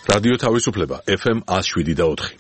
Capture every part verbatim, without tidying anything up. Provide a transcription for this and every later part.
რადიო თავისუფლება ეფ ემ one oh seven და four.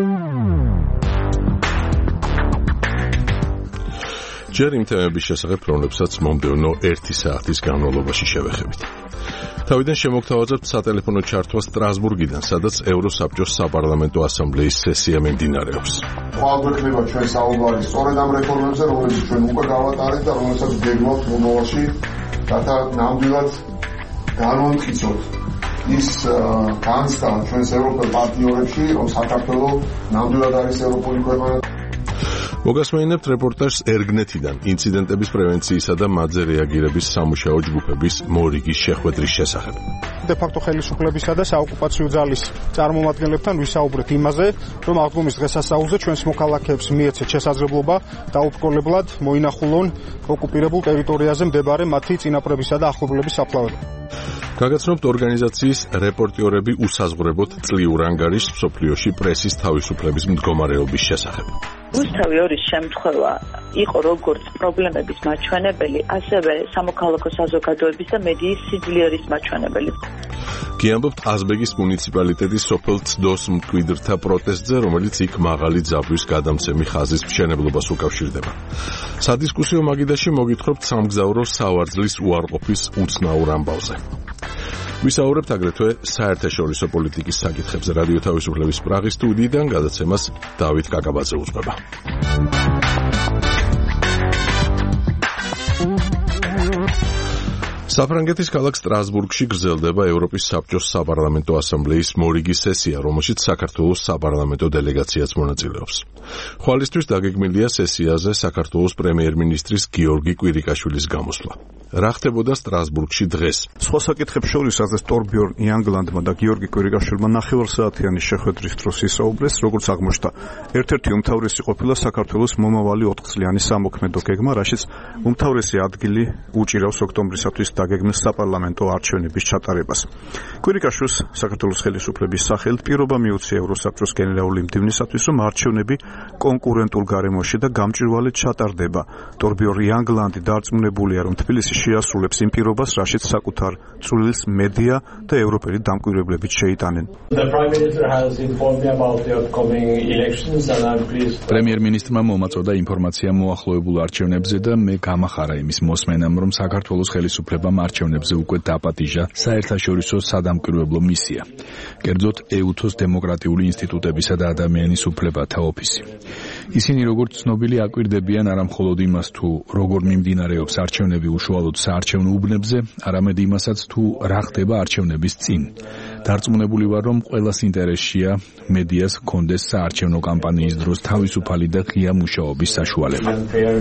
ჯერ იმ თემების შესახებ, რომლებსაც მომდევნო ერთი საათის განმავლობაში შევეხებით. თავიდან შემოგთავაზებთ სატელეფონო ჩართვა სტრასბურგიდან, სადაც ევროსაბჭოს საპარლამენტო ასამბლეის სესია მიმდინარეობს. ყოველგვეხება ჩვენ საუბარი სწორედ ამ რეფორმებზე, რომლებიც ჩვენ უკვე გავატარეთ და რომელსაც გეგმავთ მომავალში, რათა ნამდვილად განვამტკიცოთ ის განცდა ჩვენს ევროპელ პარტნიორებში, რომ საქართველო ნამდვილად არის ევროპული ქვეყანა. მოგასმენინებთ რეპორტაჟს ერგნეთიდან, ინციდენტების პრევენციისა და მათზე რეაგირების სამუშაო ჯგუფების მორიგის შეხვედრის შესახებ. დე-ფაქტო ხელისუფლებისა და საოკუპაციო ძალის წარმომადგენლებთან ვისაუბრეთ იმაზე, რომ აღდგომის დღესასწაულზე ჩვენს მოქალაქეებს მიეცეთ შესაძლებლობა დაუბრკოლებლად მოინახულონ ოკუპირებულ ტერიტორიაზე მდებარე მათი წინაპრებისა და ახლობლების საფლავები. გაგაცნობთ ორგანიზაციის რეპორტიორები უსაზღვრებოდ წლიურ ანგარიშს მსოფლიოში პრესის თავისუფლების მდგომარეობის შესახებ. რუსთავი ორის შემთხვევა იყო როგორც პრობლემების მაჩვენებელი, ასევე სამოქალაქო საზოგადოების და მედიის სიძლიერის მაჩვენებელი. გიამბობთ აზბეგის მუნიციპალიტეტის სოფელ ცდოს მკვიდრთა პროტესტზე, რომელიც იქ მაღალი ძაბვის გადამცემი ხაზის მშენებლობას უკავშირდება. სადისკუსიო მაგიდაში მოგითხრობთ სამგზავრო სავარძლის უარყოფის უცნაურ ამბავზე. ვისაუბრებთ აგრეთვე საერთაშორისო პოლიტიკის საკითხებზე. რადიო თავისუფლების პრაღის სტუდიიდან გადაცემას დავით კაკაბაძე უძღვება. საფრანგეთის ქალაქ სტრასბურგში გრძელდება ევროპის საბჭოს საპარლამენტო ასამბლეის მორიგის სესია, რომელშიც საქართველოს საპარლამენტო დელეგაციაც მონაწილეობს. ხვალისთვის დაგეგმილია სესიაზე საქართველოს პრემიერ-მინისტრის გიორგი კვირიკაშვილის გამოსვლა. რა ხდებოდა სტრასბურგში დღეს? სხვა საკითხებს შორის აზრს ტორბიორნ იანგლანდმა და გიორგი კვირიკაშვილმა ნახევარსაათიანი შეხვედრის დროს ისაუბრეს, როგორც აღმოჩნდა, ერთ-ერთი უმთავრესი ყოფილა საქართველოს მომავალი ოთხწლიანი სამოქმედო გეგმა, რაშიც უმთავრესი ადგილი უჭირავს ოქტომბრისათვის დაგეგმილ საპარლამენტო არჩევნების ჩატარებას. კვირიკაშვილს საქართველოს ხელისუფლების სახელით პირობა მიუწია ევროსაბჭოს გენერალური მდივნისათვის, რომ არჩევნები კონკურენტულ გარემოში და გამჭვირვალედ ჩატარდება. ტორბიორნ იანგლანდი დარწმუნებულია, რომ თბილისი შეასრულებს იმ პირობას, რაშიც საკუთარ წვლილს მედია და ევროპელი დამკვირვებლებით შეიტანენ. პრემიერ-მინისტრმა მომაწოდა ინფორმაცია მოახლოებულ არჩევნებზე და მე გამახარა იმის მოსმენამ, რომ საქართველოს ხელისუფლებამ არჩევნებზე უკვე დაპატიჟა საერთაშორისო სადამკვირვებლო მისია. კერძოდ ეუთოს დემოკრატიული ინსტიტუტებისა და ადამიანის უფლებათა ოფისი. ისინი როგორც ცნობილი აკვირდებიან არა მხოლოდ იმას, თუ როგორ მიმდინარეობს არჩევნები უშუალოდ საარჩევნო უბნებზე, არამედ იმასაც, თუ რა ხდება არჩევნების წინ. დარწმუნებული ვარ, რომ ყველას ინტერესშია მედიას ჰქონდეს საარჩევნო კამპანიის დროს თავისუფალი და ღია მუშაობის საშუალება.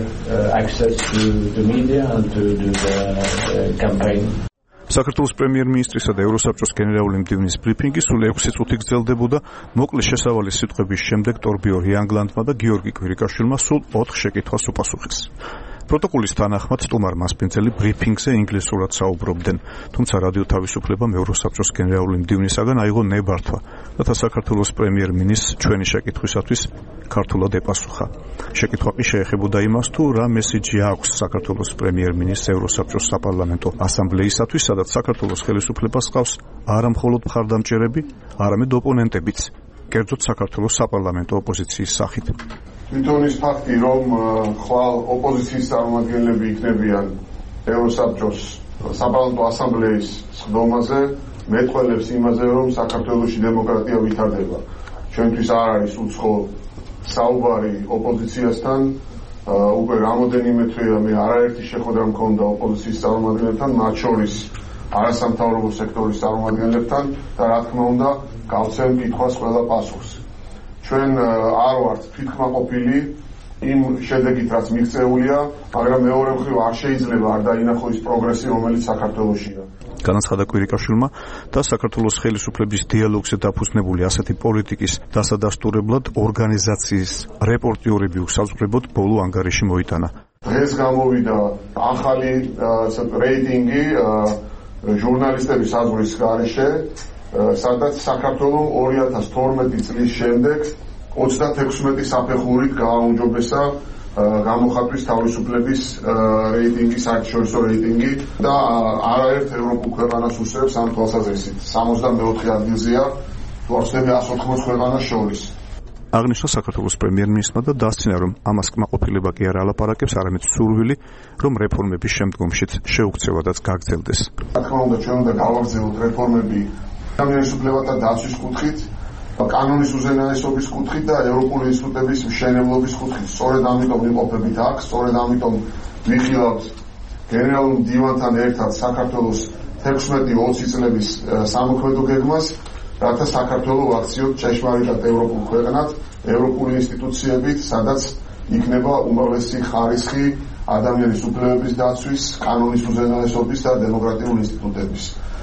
საქართველოს პრემიერ-მინისტრისა და ევროსაბჭოს გენერალური მდივნის ბრიფინგი სულ ექვსი წუთი გრძელდებოდა. მოკლე შესავალი სიტყვების შემდეგ ტორბიორნ იანგლანდმა და გიორგი კვირიკაშვილმა სულ ოთხ შეკითხვას უპასუხეს. პროტოკოლის თანახმად სტუმარ მასპინძელი ბრიფინგზე ინგლისურად საუბრობდნენ, თუმცა რადიო თავისუფლებამ ევროსაბჭოს გენერალური მდივნისაგან აიღო ნებართვა, რათა საქართველოს პრემიერ-მინისტრს ჩვენი შეკითხვისათვის ქართულად ეპასუხა. შეკითხვა კი შეეხებოდა იმას, თუ რა მესიჯი აქვს საქართველოს პრემიერ-მინისტრს ევროსაბჭოს საპარლამენტო ასამბლეისათვის, სადაც საქართველოს ხელისუფლებას ჰყავს არა მხოლოდ მხარდამჭერები, არამედ ოპონენტებიც, კერძოდ საქართველოს საპარლამენტო ოპოზიციის სახით. თვითონ ის ფაქტი, რომ ხვალ ოპოზიციის წარმომადგენლები იქნებიან ევროსაბჭოს საპარლამენტო ასამბლეის სხდომაზე, მეტყველებს იმაზე, რომ საქართველოში დემოკრატია ვითარდება. ჩვენთვის არ არის უცხო საუბარი ოპოზიციასთან, უკვე რამოდენიმე თვეა მე არაერთი შეხვედრა მქონდა ოპოზიციის წარმომადგენლებთან, მათ შორის არასამთავრობო სექტორის წარმომადგენლებთან და რა თქმა უნდა, გავცემ კითხვას ყველა პასუხს. ჩვენ არ ვართ თვითკმაყოფილი იმ შედეგით, რაც მიღწეულია, მაგრამ მეორე მხრივ არ შეიძლება არ დაინახო ის პროგრესი, რომელიც საქართველოშია. განაცხადა კვირიკაშვილმა და საქართველოს ხელისუფლების დიალოგზე დაფუძნებული ასეთი პოლიტიკის დასადასტურებლად ორგანიზაციის რეპორტიორები უსაზღვრებოდ ბოლო ანგარიში მოიტანა. დღეს გამოვიდა ახალი რეიტინგი ჟურნალისტების საზღვრის გარეშე, სადაც საქართველო ორი ათას თორმეტი წლის შემდეგ ოცდათექვსმეტი საფეხურით გააუმჯობესა გამოხატვის თავისუფლების რეიტინგი, საერთაშორისო რეიტინგი და არაერთ ევროპულ ქვეყანას უსწრებს ამ თვალსაზრისით. სამოცდამეოთხე ადგილზეა თუ არ ვცდები εκατს ოთხმოცი ქვეყანას შორის. აღნიშნა საქართველოს პრემიერ-მინისტრმა და დასცინა, რომ ამას კმაყოფილება კი არ ალაპარაკებს, არამედ სურვილი, რომ რეფორმების შემდგომშიც შეუქცევადაც გაგრძელდეს. რა თქმა უნდა, ჩვენ უნდა გავაგრძელოთ რეფორმები ადამიანის უფლებათა დაცვის კუთხით, კანონის უზენაესობის კუთხით და ევროპული ინსტიტუტების მშენებლობის კუთხით. სწორედ ამიტომ ვიმყოფებით აქ, სწორედ ამიტომ ვიხილავთ გენერალურ მდივანთან ერთად საქართველოს თექვსმეტი ოცი წლების სამოქმედო გეგმას, რათა საქართველო ვაქციოთ ჭეშმარიტად ევროპულ ქვეყნად, ევროპული ინსტიტუციებით, სადაც იქნება უმაღლესი ხარისხი ადამიანის უფლებების დაცვის, კანონის უზენაესობის და დემოკრატიული ინსტიტუტების.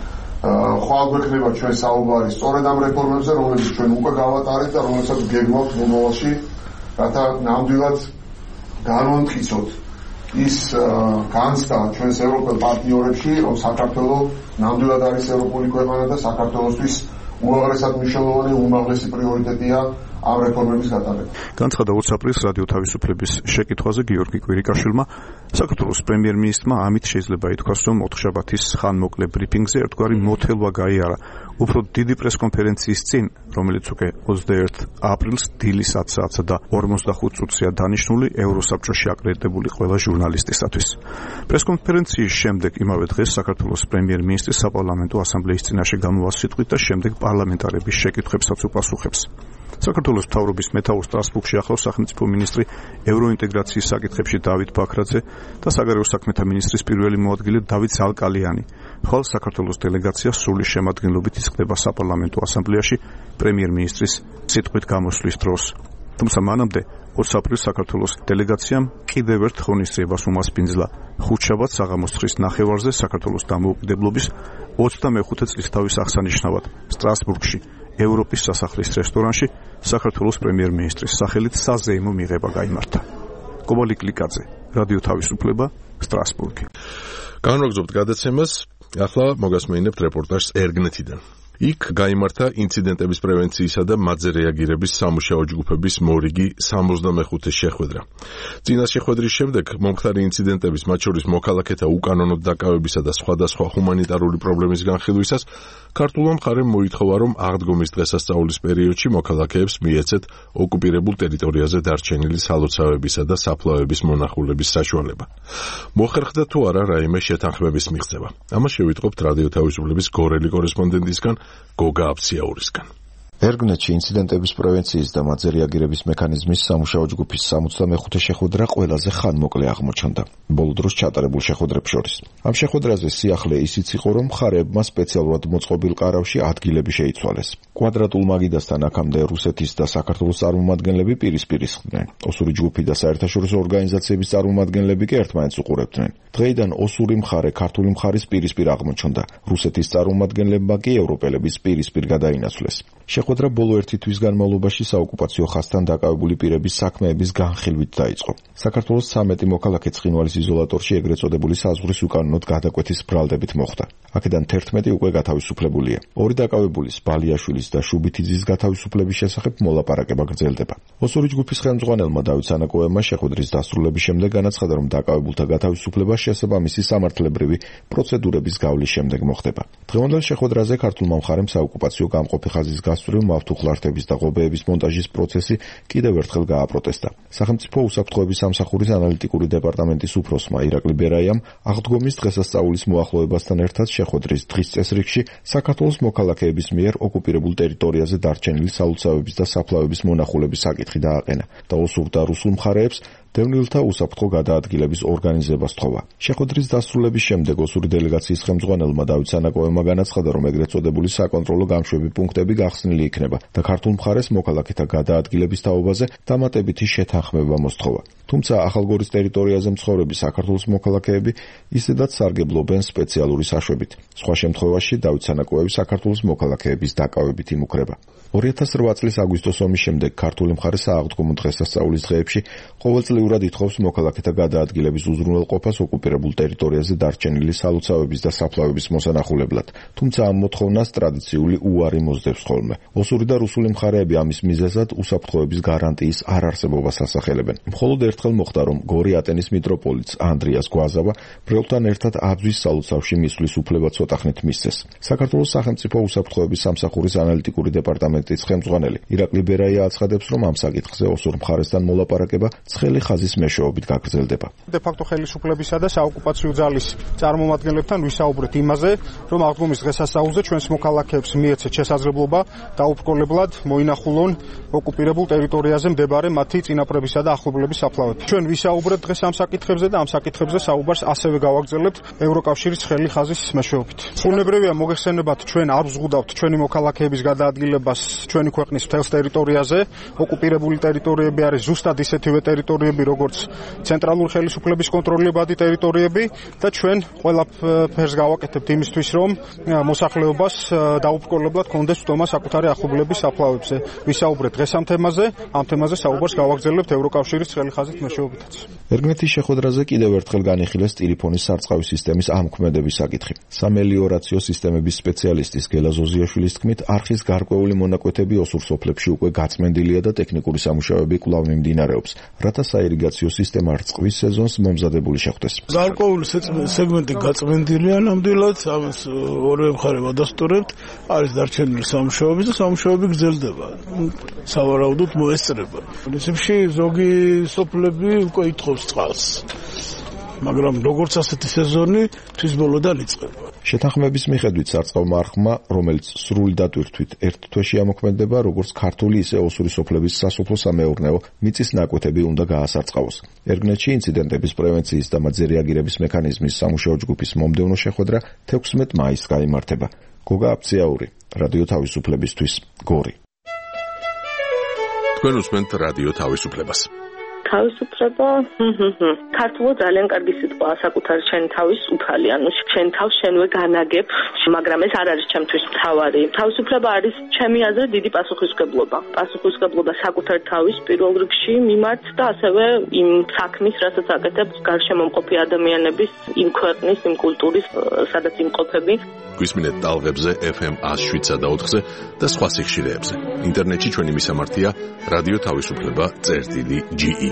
ხვალ გვექნება ჩვენ საუბარი სწორედ ამ რეფორმებზე, რომლებიც ჩვენ უკვე გავატარეთ და რომელსაც გეგმავთ მომავალში, რათა ნამდვილად განვამტკიცოთ ის განცდა ჩვენს ევროპელ პარტნიორებში, რომ საქართველო ნამდვილად არის ევროპული ქვეყანა და საქართველოსთვის უაღრესად მნიშვნელოვანი, უმაღლესი პრიორიტეტია ამ რეფორმების გატარება. განცხადა ოცი აპრილს რადიო თავისუფლების შეკითხვაზე გიორგი კვირიკაშვილმა. საქართველოს პრემიერ-მინისტრმა ამით შეიძლება ითქვას, რომ ოთხშაბათის ხანმოკლე ბრიფინგზე ერთგვარი მოთელვა გაიარა. უფრო დიდი პრესკონფერენციის წინ, რომელიც უკვე ოცდაერთი აპრილს დილის ათი საათსა და ორმოცდახუთ წუთზეა დანიშნული ევროსაბჭოში აკრედიტებული ყველა ჟურნალისტისათვის. პრესკონფერენციის შემდეგ იმავე დღეს საქართველოს პრემიერ-მინისტრი საპარლამენტო ასამბლეის წინაშე გამოვა სიტყვით და შემდეგ პარლამენტარების შეკითხვებსაც უპასუხებს. საქართველოს მთავრობის მეთაურ სტრასბურგში ახლავს სახელმწიფო მინისტრი ევროინტეგრაციის საკითხებში დავით ბაქრაძე და საგარეო საქმეთა მინისტრის პირველი მოადგილე დავით ზალკალიანი. ხოლო საქართველოს დელეგაცია სრული შემადგენლობით იხდება საპარლამენტო ასამბლეაში პრემიერ-მინისტრის სიტყვით გამოსვლის დროს. თუმცა მანამდე ოცი აპრილს საქართველოს დელეგაციამ კიდევ ერთ ღონისძიებას უმასპინძლა ხუთშაბათ საღამოს თხრის ნახევარზე საქართველოს დამოუკიდებლობის ოცდამეხუთე წლისთავის აღსანიშნავად სტრასბურგში ევროპის სასახლის რესტორანში საქართველოს პრემიერ-მინისტრის სახელით საზეიმო მიღება გაიმართა. კობალი კლიკაძე, რადიო თავისუფლება, სტრასბურგი. განვაგრძობთ გადაცემას, ახლა მოგასმენინებთ რეპორტაჟს ერგნეთიდან. იქ გაიმართა ინციდენტების პრევენციისა და მათზე რეაგირების სამუშაო ჯგუფების მორიგი სამოცდამეხუთე შეხვედრა. წინა შეხვედრის შემდეგ მომხდარი ინციდენტების, მათ შორის მოქალაქეთა უკანონოდ დაკავებისა და სხვადასხვა ჰუმანიტარული პრობლემის განხილვისას ქართულმა მხარემ მოითხოვა, რომ აღდგომის დღესასწაულის პერიოდში მოქალაქეებს მიეცეთ ოკუპირებულ ტერიტორიაზე დარჩენილი სალოცავებისა და საფლავების მონახულების საშუალება. მოხერხდა თუ არა რაიმე შეთანხმების მიღწევა. ამას შევიტყობთ რადიო თავისუფლების გორელი კორესპონდენტისგან გოგა აფციაურისგან. ერგნეთში ინციდენტების პრევენციის და მათზე რეაგირების მექანიზმის სამუშაო ჯგუფის სამოცდამეხუთე შეხვედრა ყველაზე ხანმოკლე აღმოჩნდა ბოლო დროს ჩატარებულ შეხვედრებს შორის. ამ შეხვედრაზე სიახლე ისიც იყო, რომ მხარეებმა სპეციალურად მოწყობილ ყარავში ადგილები შეიცვალეს. კვადრატულ მაგიდასთან აქამდე რუსეთის და საქართველოს წარმომადგენლები პირისპირ ისხდნენ. ოსური ჯგუფი და საერთაშორისო ორგანიზაციების წარმომადგენლები კი ერთმანეთს უყურებდნენ. დღეიდან ოსური მხარე ქართული მხარის პირისპირ აღმოჩნდა. რუსეთის წარმომადგენლებმა კი ევროპელების პირისპირ გადაინაცვლეს. შეხვედრა ბოლო ერთი თვის განმავლობაში საოკუპაციო ხაზთან დაკავებული პირების საქმეების განხილვით დაიწყო. საქართველოს ცამეტი მოქალაქე ცხინვალის იზოლატორში ეგრეთ წოდებული საზღვრის უკანონოდ გადაკვეთის ბრალდებით მოხდა. აქედან თერთმეტი უკვე გათავისუფლებულია. ორი დაკავებულის, ბალიაშვილის და შუბითიძის გათავისუფლების შესახებ მოლაპარაკება გრძელდება. ოსური ჯგუფის ხელმძღვანელმა დავით სანაკოევმა შეხვედრის დასრულების შემდეგ განაცხადა, რომ დაკავებულთა გათავისუფლება შესაბამისი სამართლებრივი პროცედურების გავლის შემდეგ მოხდება. დღევანდელ შეხვედრაზე ქართულმა მხარემ საოკუპაციო გამყოფი ხაზის გასწვრივ მავთუხლართების და ღობეების მონტაჟის პროცესი კიდევ ერთხელ გააპროტესტა. სახელმწიფო უსაფრთხოების სამსახურის ანალიტიკური დეპარტამენტის უფროსმა ირაკლი ბერაიამ აღდგომის დღესასწაულის მოახლოებასთან ერთად შეხვედრის დღის წესრიგში საქართველოს მოქალაქეების მიერ ოკუპირებულ ტერიტორიაზე დარჩენილი სალოცავების და საფლავების მონახულების საკითხი დააყენა და ოსურ და რუსულ მხარეებს დევნილთა უსაფრთხო გადაადგილების ორგანიზებას თხოვა. შეხვედრის დასრულების შემდეგ ოსური დელეგაციის ხელმძღვანელმა დავით სანაკოევმა განაცხადა, რომ ეგრეთ წოდებული საკონტროლო გამშვები პუნქტები გახსნილი იქნება და ქართულ მხარეს მოქალაქეთა გადაადგილების თაობაზე დამატებითი შეთანხმება მოსთხოვა. თუმცა ახალგორის ტერიტორიაზე მცხოვრები საქართველოს მოქალაქეები ისედაც სარგებლობენ სპეციალური საშვებით. სხვა შემთხვევაში დავით სანაკოევი საქართველოს მოქალაქეების დაკავებით იმუქრება. ორი ათას რვა წლის აგვისტოს ომის შემდეგ ქართული მხარე სააღდგომო დღესასწაულის დღეებში ყოველწლიურად ითხოვს მოქალაქეთა გადაადგილების უზრუნველყოფას ოკუპირებულ ტერიტორიაზე დარჩენილი სალოცავების და საფლავების მოსანახულებლად. თუმცა ამ მოთხოვნას ტრადიციული უარი მოსდევს ხოლმე. ოსური და რუსული მხარეები ამის მიზეზად უსაფრთხოების გარანტიის არარსებობას ასახელებენ. მხოლოდ ერთხელ მოხდა, რომ გორი ატენის მიტროპოლიტს ანდრიას გვაზავა ბრელთან ერთად აბზვის სალოცავში მისვლის უფლება ცოტახნით მისცეს. საქართველოს სახელმწიფო უსაფრთხოების სამსახურის ანალიტიკური დეპარტამენტის ხელმძღვანელი ირაკლი ბერაია აცხადებს, რომ ამ საკითხზე ოსურ მხარესთან მოლაპარაკება ცხელი ხაზის მეშვეობით გაგრძელდება. De facto ხელისუფლებისა და საოკუპაციო ძალის წარმომადგენლებთან ვისაუბრეთ იმაზე, რომ აღდგომის დღესასწაულზე ჩვენს მოქალაქეებს მიეცეთ შესაძლებლობა დაუბრკოლებლად მოინახულონ ოკუპირებულ ტერიტორიაზე მდებარე მათი წინაპრებისა და ახლობლების საფლავები. ჩვენ ვისაუბრეთ დღეს ამ საკითხებზე და ამ საკითხებზე საუბარს ასევე გავაგრძელებთ ევროკავშირის ცხელი ხაზის მეშვეობით. უნებრივია მოგეხსენებათ, ჩვენ არ ვზღუდავთ ჩვენი მოქალაქეების გადაადგილებას ჩვენი ქვეყნის მთელს ტერიტორიაზე. ოკუპირებული ტერიტორიები არის ზუსტად ისეთივე ტერიტორიები, როგორც ცენტრალური ხელისუფლების კონტროლებადი ტერიტორიები და ჩვენ ყველაფერს გავაკეთებთ იმისთვის, რომ მოსახლეობას დაუბრკოლებლად კონდეს ვტომა საკუთარი ახლობლების საფლავებზე. ვისაუბრეთ დღეს ამ თემაზე, ამ თემაზე საუბარს გავაგრძელებთ ევროკავშირის ცხელი ხაზით მეშვეობითაც. ერგნეთის შეხვედრაზე კიდევ ერთხელ განიხილეს ტელეფონის სარწყავი სისტემის ამქმედების საკითხი. სამელიორაციო სისტემების სპეციალისტის გელა ზოზიაშვილის თქმით, არხის გარკვეული მონაკვეთები ოსურ სოფლებში უკვე გაწმენდილია და ტექნიკური სამუშაოები კვლავ მიმდინარეობს, რათა საირიგაციო სისტემა რწყვის სეზონს მომზადებული შეხვდეს. გარკვეული სეგმენტი გაწმენდილია, ნამდვილად ამას ორივე მხარე ვადასტურებთ, არის დარჩენილი სამუშაოები და სამუშაოები გრძელდება. სავარაუდოდ მოესწრება. პრინციპში ზოგი სოფლები უკვე ითხოვს წყალს. მაგრამ როგორც ასეთი სეზონი თვის ბოლოდან იწყება. შეთანხმების მიხედვით სარწყავმა არხმა, რომელიც სრული დატვირთვით ერთ თვეში ამოქმედება, როგორც ქართული, ისე ოსური სოფლების სასოფლო-სამეურნეო მიწის ნაკვეთები უნდა გაასარწყავოს. ერგნეთში ინციდენტების პრევენციის და მათზე რეაგირების მექანიზმის სამუშაო ჯგუფის მომდევნო შეხვედრა თექვსმეტ მაისს გაიმართება. გოგა აფციაური, რადიო თავისუფლებისთვის, გორი. თქვენ უსმენთ რადიო თავისუფლებას. თავისუფლება, ქართულად ძალიან კარგი სიტყვაა, საკუთარ შენ თავის უფალი, ანუ შენ თავს შენვე განაგებ, მაგრამ ეს არ არის ჩემთვის მთავარი. თავისუფლება არის ჩემი აზრით დიდი პასუხისმგებლობა. პასუხისმგებლობა საკუთარ თავის პირველ რიგში მიმართ და ასევე იმ საქმის, რასაც აკეთებ გარშემომყოფი ადამიანების, იმ ქვეყნის, იმ კულტურის, სადაც იმყოფები. გვისმინეთ ტალღებზე ეფ ემ ათს და ოთხზე და სხვა სიხშირეებზე. ინტერნეტში ჩვენი მისამართია რადიო თავისუფლება წერტილი ჯი ი.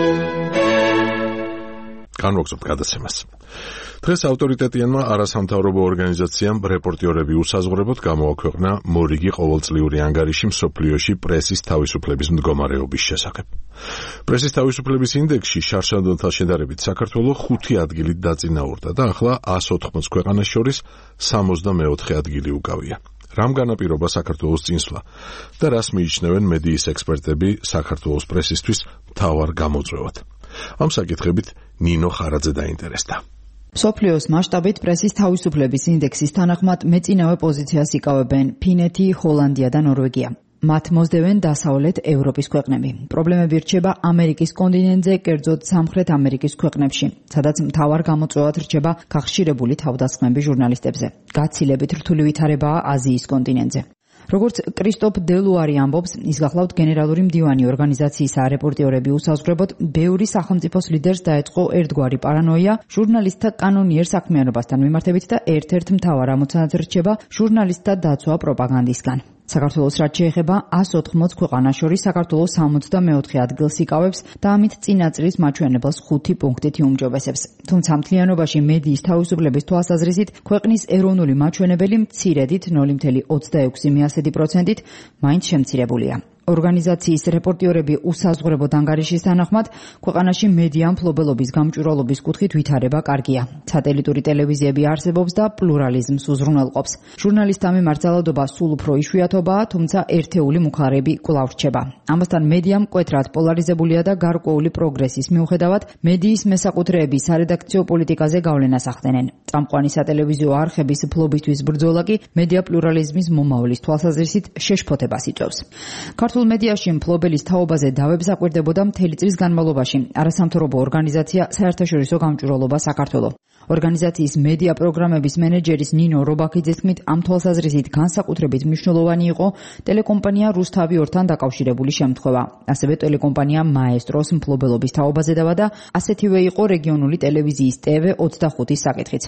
განვაგრძობთ გადაცემას. დღეს ავტორიტეტიანმა არასამთავრობო ორგანიზაციამ რეპორტიორები უსაზღვრებოდ გამოაქვეყნა მორიგი ყოველწლიური ანგარიში მსოფლიოში პრესის თავისუფლების მდგომარეობის შესახებ. პრესის თავისუფლების ინდექსში შარშანდონთან შედარებით საქართველო ხუთი ადგილით დაწინაურდა და ახლა ას ოთხმოც ქვეყანას შორის სამოცდამეოთხე ადგილი უკავია. რამ განაპირობა საქართველოს წინსვლა და რას მიიჩნევენ მედიის ექსპერტები საქართველოს პრესისთვის მთავარ გამოწვევად. ამ საკითხებით ნინო ხარაძე დაინტერესდა. მსოფლიოს მასშტაბით პრესის თავისუფლების ინდექსის თანახმად მეწინავე პოზიციას იკავებენ ფინეთი, ჰოლანდია და ნორვეგია. მათ მოსდევენ დასავლეთ ევროპის ქვეყნები. პრობლემები რჩება ამერიკის კონტინენტზე, კერძოდ სამხრეთ ამერიკის ქვეყნებში, სადაც მთავარ გამოწვევად რჩება გახშირებული თავდასხმები ჟურნალისტებზე. გაცილებით რთული ვითარებაა აზიის კონტინენტზე. როგორც კრისტოფ დელუარი ამბობს, ის გახლავთ გენერალური მდივანი ორგანიზაციისა რეპორტიორები უსაზღვრებოდ, ბევრი სახელმწიფოს ლიდერს დაეწყო ერთგვარი პარანოია ჟურნალისტთა კანონიერ საქმიანობასთან მიმართებით და ერთ-ერთ მთავარ ამოცანად რჩება ჟურნალისტთა დაცვა პროპაგანდისგან. საქართველოს რაც შეეხება ას ოთხმოც ქვეყანას შორის საქართველოს სამოცდამეოთხე ადგილს იკავებს და ამით წინა წლის მაჩვენებელს ხუთი პუნქტით იუმჯობესებს. თუმცა მთლიანობაში მედიის თავისუფლების თვალსაზრისით ქვეყნის ეროვნული მაჩვენებელი მცირედით ნული virgulă ოცდაექვსი პროცენტით მაინც შემცირებულია. ორგანიზაციის რეპორტიორები უსაზღვრებოდ ანგარიშის თანახმად, ქვეყანაში მედია მფლობელობის გამჭვირვალობის კუთხით ვითარება კარგია. სატელიტური ტელევიზიები არსებობს და პლურალიზმს უზრუნველყოფს. ჟურნალისტთა მიმართ ძალადობა სულ უფრო იშვიათობაა, თუმცა ერთეული მუხარები კვლავ რჩება. ამასთან მედია მკვეთრად პოლარიზებულია და გარკვეული პროგრესის მიუხედავად, მედიის მესაკუთრეები სარედაქციო პოლიტიკაზე გავლენას ახდენენ. წამყვანი სატელევიზიო არხების ფლობისთვის ბრძოლა კი მედია პლურალიზმის მომავლის თვალსაზრისით შეშფოთებას იწვევს. ქართულ მედიაში მფლობელის თაობაზე დავებს აკვირდებოდა მთელი წლის განმავლობაში არასამთავრობო ორგანიზაცია საერთაშორისო გამჭვირვალობა საქართველო. ორგანიზაციის მედია პროგრამების მენეჯერის ნინო რობაქიძის თქმით, ამ თვალსაზრისით განსაკუთრებით მნიშვნელოვანი იყო ტელეკომპანია რუსთავი ორთან დაკავშირებული შემთხვევა. ასევე ტელეკომპანია მაესტროს მფლობელობის თაობაზე დავა და ასეთივე იყო რეგიონული ტელევიზიის ტე ვე ოცდახუთის საკითხიც.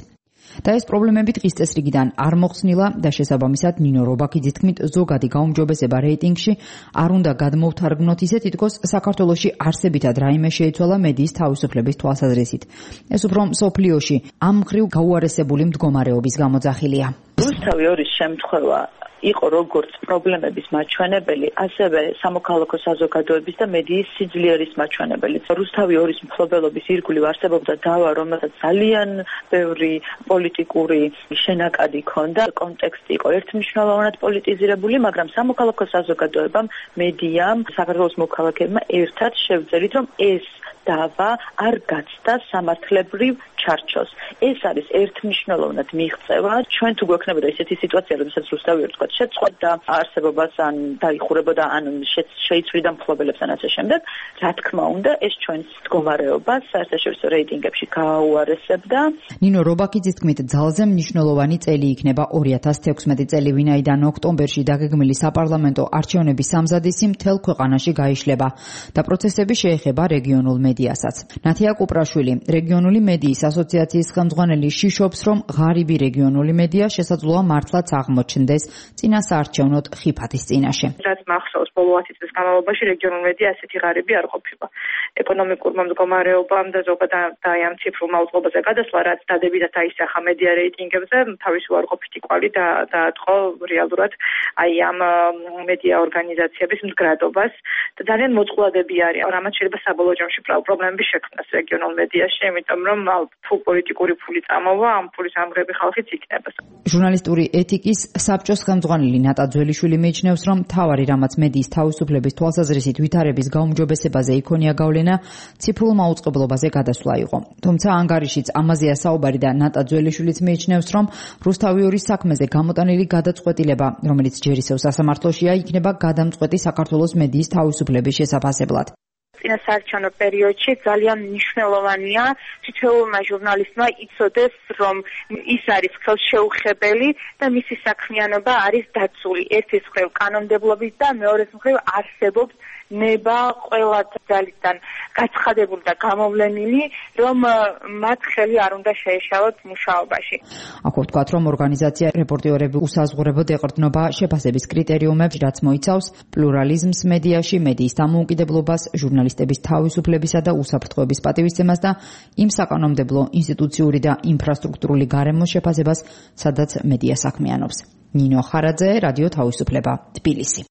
და ეს პრობლემები დღის წესრიგიდან არ მოხსნილა და შესაბამისად ნინო რობაქიძის თქმით ზოგადი გაუმჯობესება რეიტინგში არ უნდა გადმოვთარგმნოთ ისე თითქოს საქართველოში არსებითად რაიმე შეიცვალა მედიის თავისუფლების თვალსაზრისით. ეს უფრო მსოფლიოში ამ მხრივ გაუარესებული მდგომარეობის გამოძახილია. რუსთავი ორის შემთხვევა იყო როგორც პრობლემების მაჩვენებელი, ასევე სამოქალაქო საზოგადოების და მედიის სიძლიერის მაჩვენებელი. რუსთავი ორის მფლობელობის ირგვლივ არსებობდა დავა, რომელსაც ძალიან ბევრი პოლიტიკური შენაკადი ჰქონდა. კონტექსტი იყო ერთმნიშვნელოვნად პოლიტიზირებული, მაგრამ სამოქალაქო საზოგადოებამ, მედიამ, საქართველოს მოქალაქეებმა ერთად შევძელით, რომ ეს დავა არ გაცდა სამართლებრივ ჩარჩოს. ეს არის ერთმნიშვნელოვნად მიღწევა. ჩვენ თუ გვექნებოდა ისეთი სიტუაცია, როდესაც რუსთავი ორი თქვა შეწყვეტდა არსებობას ან დაიხურებოდა ან შეიცვლიდა მფლობელებს ან ასე შემდეგ, რა თქმა უნდა, ეს ჩვენს მდგომარეობას საერთაშორისო რეიტინგებში გაუარესებდა. ნინო რობაქიძის თქმით, ძალზე მნიშვნელოვანი წელი იქნება ორი ათას თექვსმეტი წელი, ვინაიდან ოქტომბერში დაგეგმილი საპარლამენტო არჩევნების სამზადისი მთელ ქვეყანაში გაიშლება და პროცესები შეეხება რეგიონულ მედიასაც. ნათია კუპრაშვილი, რეგიონული მედიის ასოციაციის ხელმძღვანელი, შიშობს, რომ ღარიბი რეგიონული მედია შესაძლოა მართლაც აღმოჩნდეს წინასაარჩევნოდ ხიფათის წინაშე. რაც მახსოვს, ბოლო ათი წლის განმავლობაში რეგიონული მედია ასეთი ღარიბი არ ყოფილა. ეკონომიკურმა მდგომარეობამ და ზოგადად აი ამ ციფრულმა უწყობაზე გადასვლა, რაც დადებითად აისახა მედია რეიტინგებზე, თავისი უარყოფითი კვალი დაატყო რეალურად აი ამ მედია ორგანიზაციების მდგრადობას და ძალიან მოწყვლადები არის. რამაც შეიძლება საბოლოო ჯამში პრობლემები შექმნას რეგიონულ მედიაში, იმიტომ რომ თუ პოლიტიკური ფული წამოვა, ამ ფულის ამღები ხალხიც იქნება. ჟურნალისტური ეთიკის საბჭოს ხელმძღვანელი ნატა ძველიშვილი მიიჩნევს, რომ თავარი რამაც მედიის თავისუფლების თვალსაზრისით ვითარების გაუმჯობესებაზე იქონია გავლენა, ციფრულ მაუწყებლობაზე გადასვლა იყო. თუმცა ანგარიშიც ამაზეა საუბარი და ნატა ძველიშვილიც მიიჩნევს, რომ რუსთავი ორის საქმეზე გამოტანილი გადაწყვეტილება, რომელიც ჯერ ისევ სასამართლოშია, იქნება გადამწყვეტი საქართველოს მედიის თავისუფლების შესაფასებლად. წინასაარჩევნო პერიოდში ძალიან მნიშვნელოვანია თითოეულმა ჟურნალისტმა იცოდეს, რომ ის არის ხელშეუხებელი და მისი საქმიანობა არის დაცული. ერთის მხრივ კანონმდებლობით და მეორეს მხრივ არსებობს ნება ყველა ძალისგან გაცხადებული და გამოვლენილი, რომ მათ ხელი არ უნდა შეეშალოთ მუშაობაში. აქვე ვთქვათ, რომ ორგანიზაცია რეპორტიორები უსაზღვრებოდ ეყრდნობა შეფასების კრიტერიუმებს, რაც მოიცავს პლურალიზმს მედიაში, მედიის დამოუკიდებლობას, ჟურნალისტების თავისუფლებისა და უსაფრთხოების პატივისცემას და იმ საკანონმდებლო, ინსტიტუციური და ინფრასტრუქტურული გარემოს შეფასებას, სადაც მედია საქმიანობს. ნინო ხარაძე, რადიო თავისუფლება, თბილისი.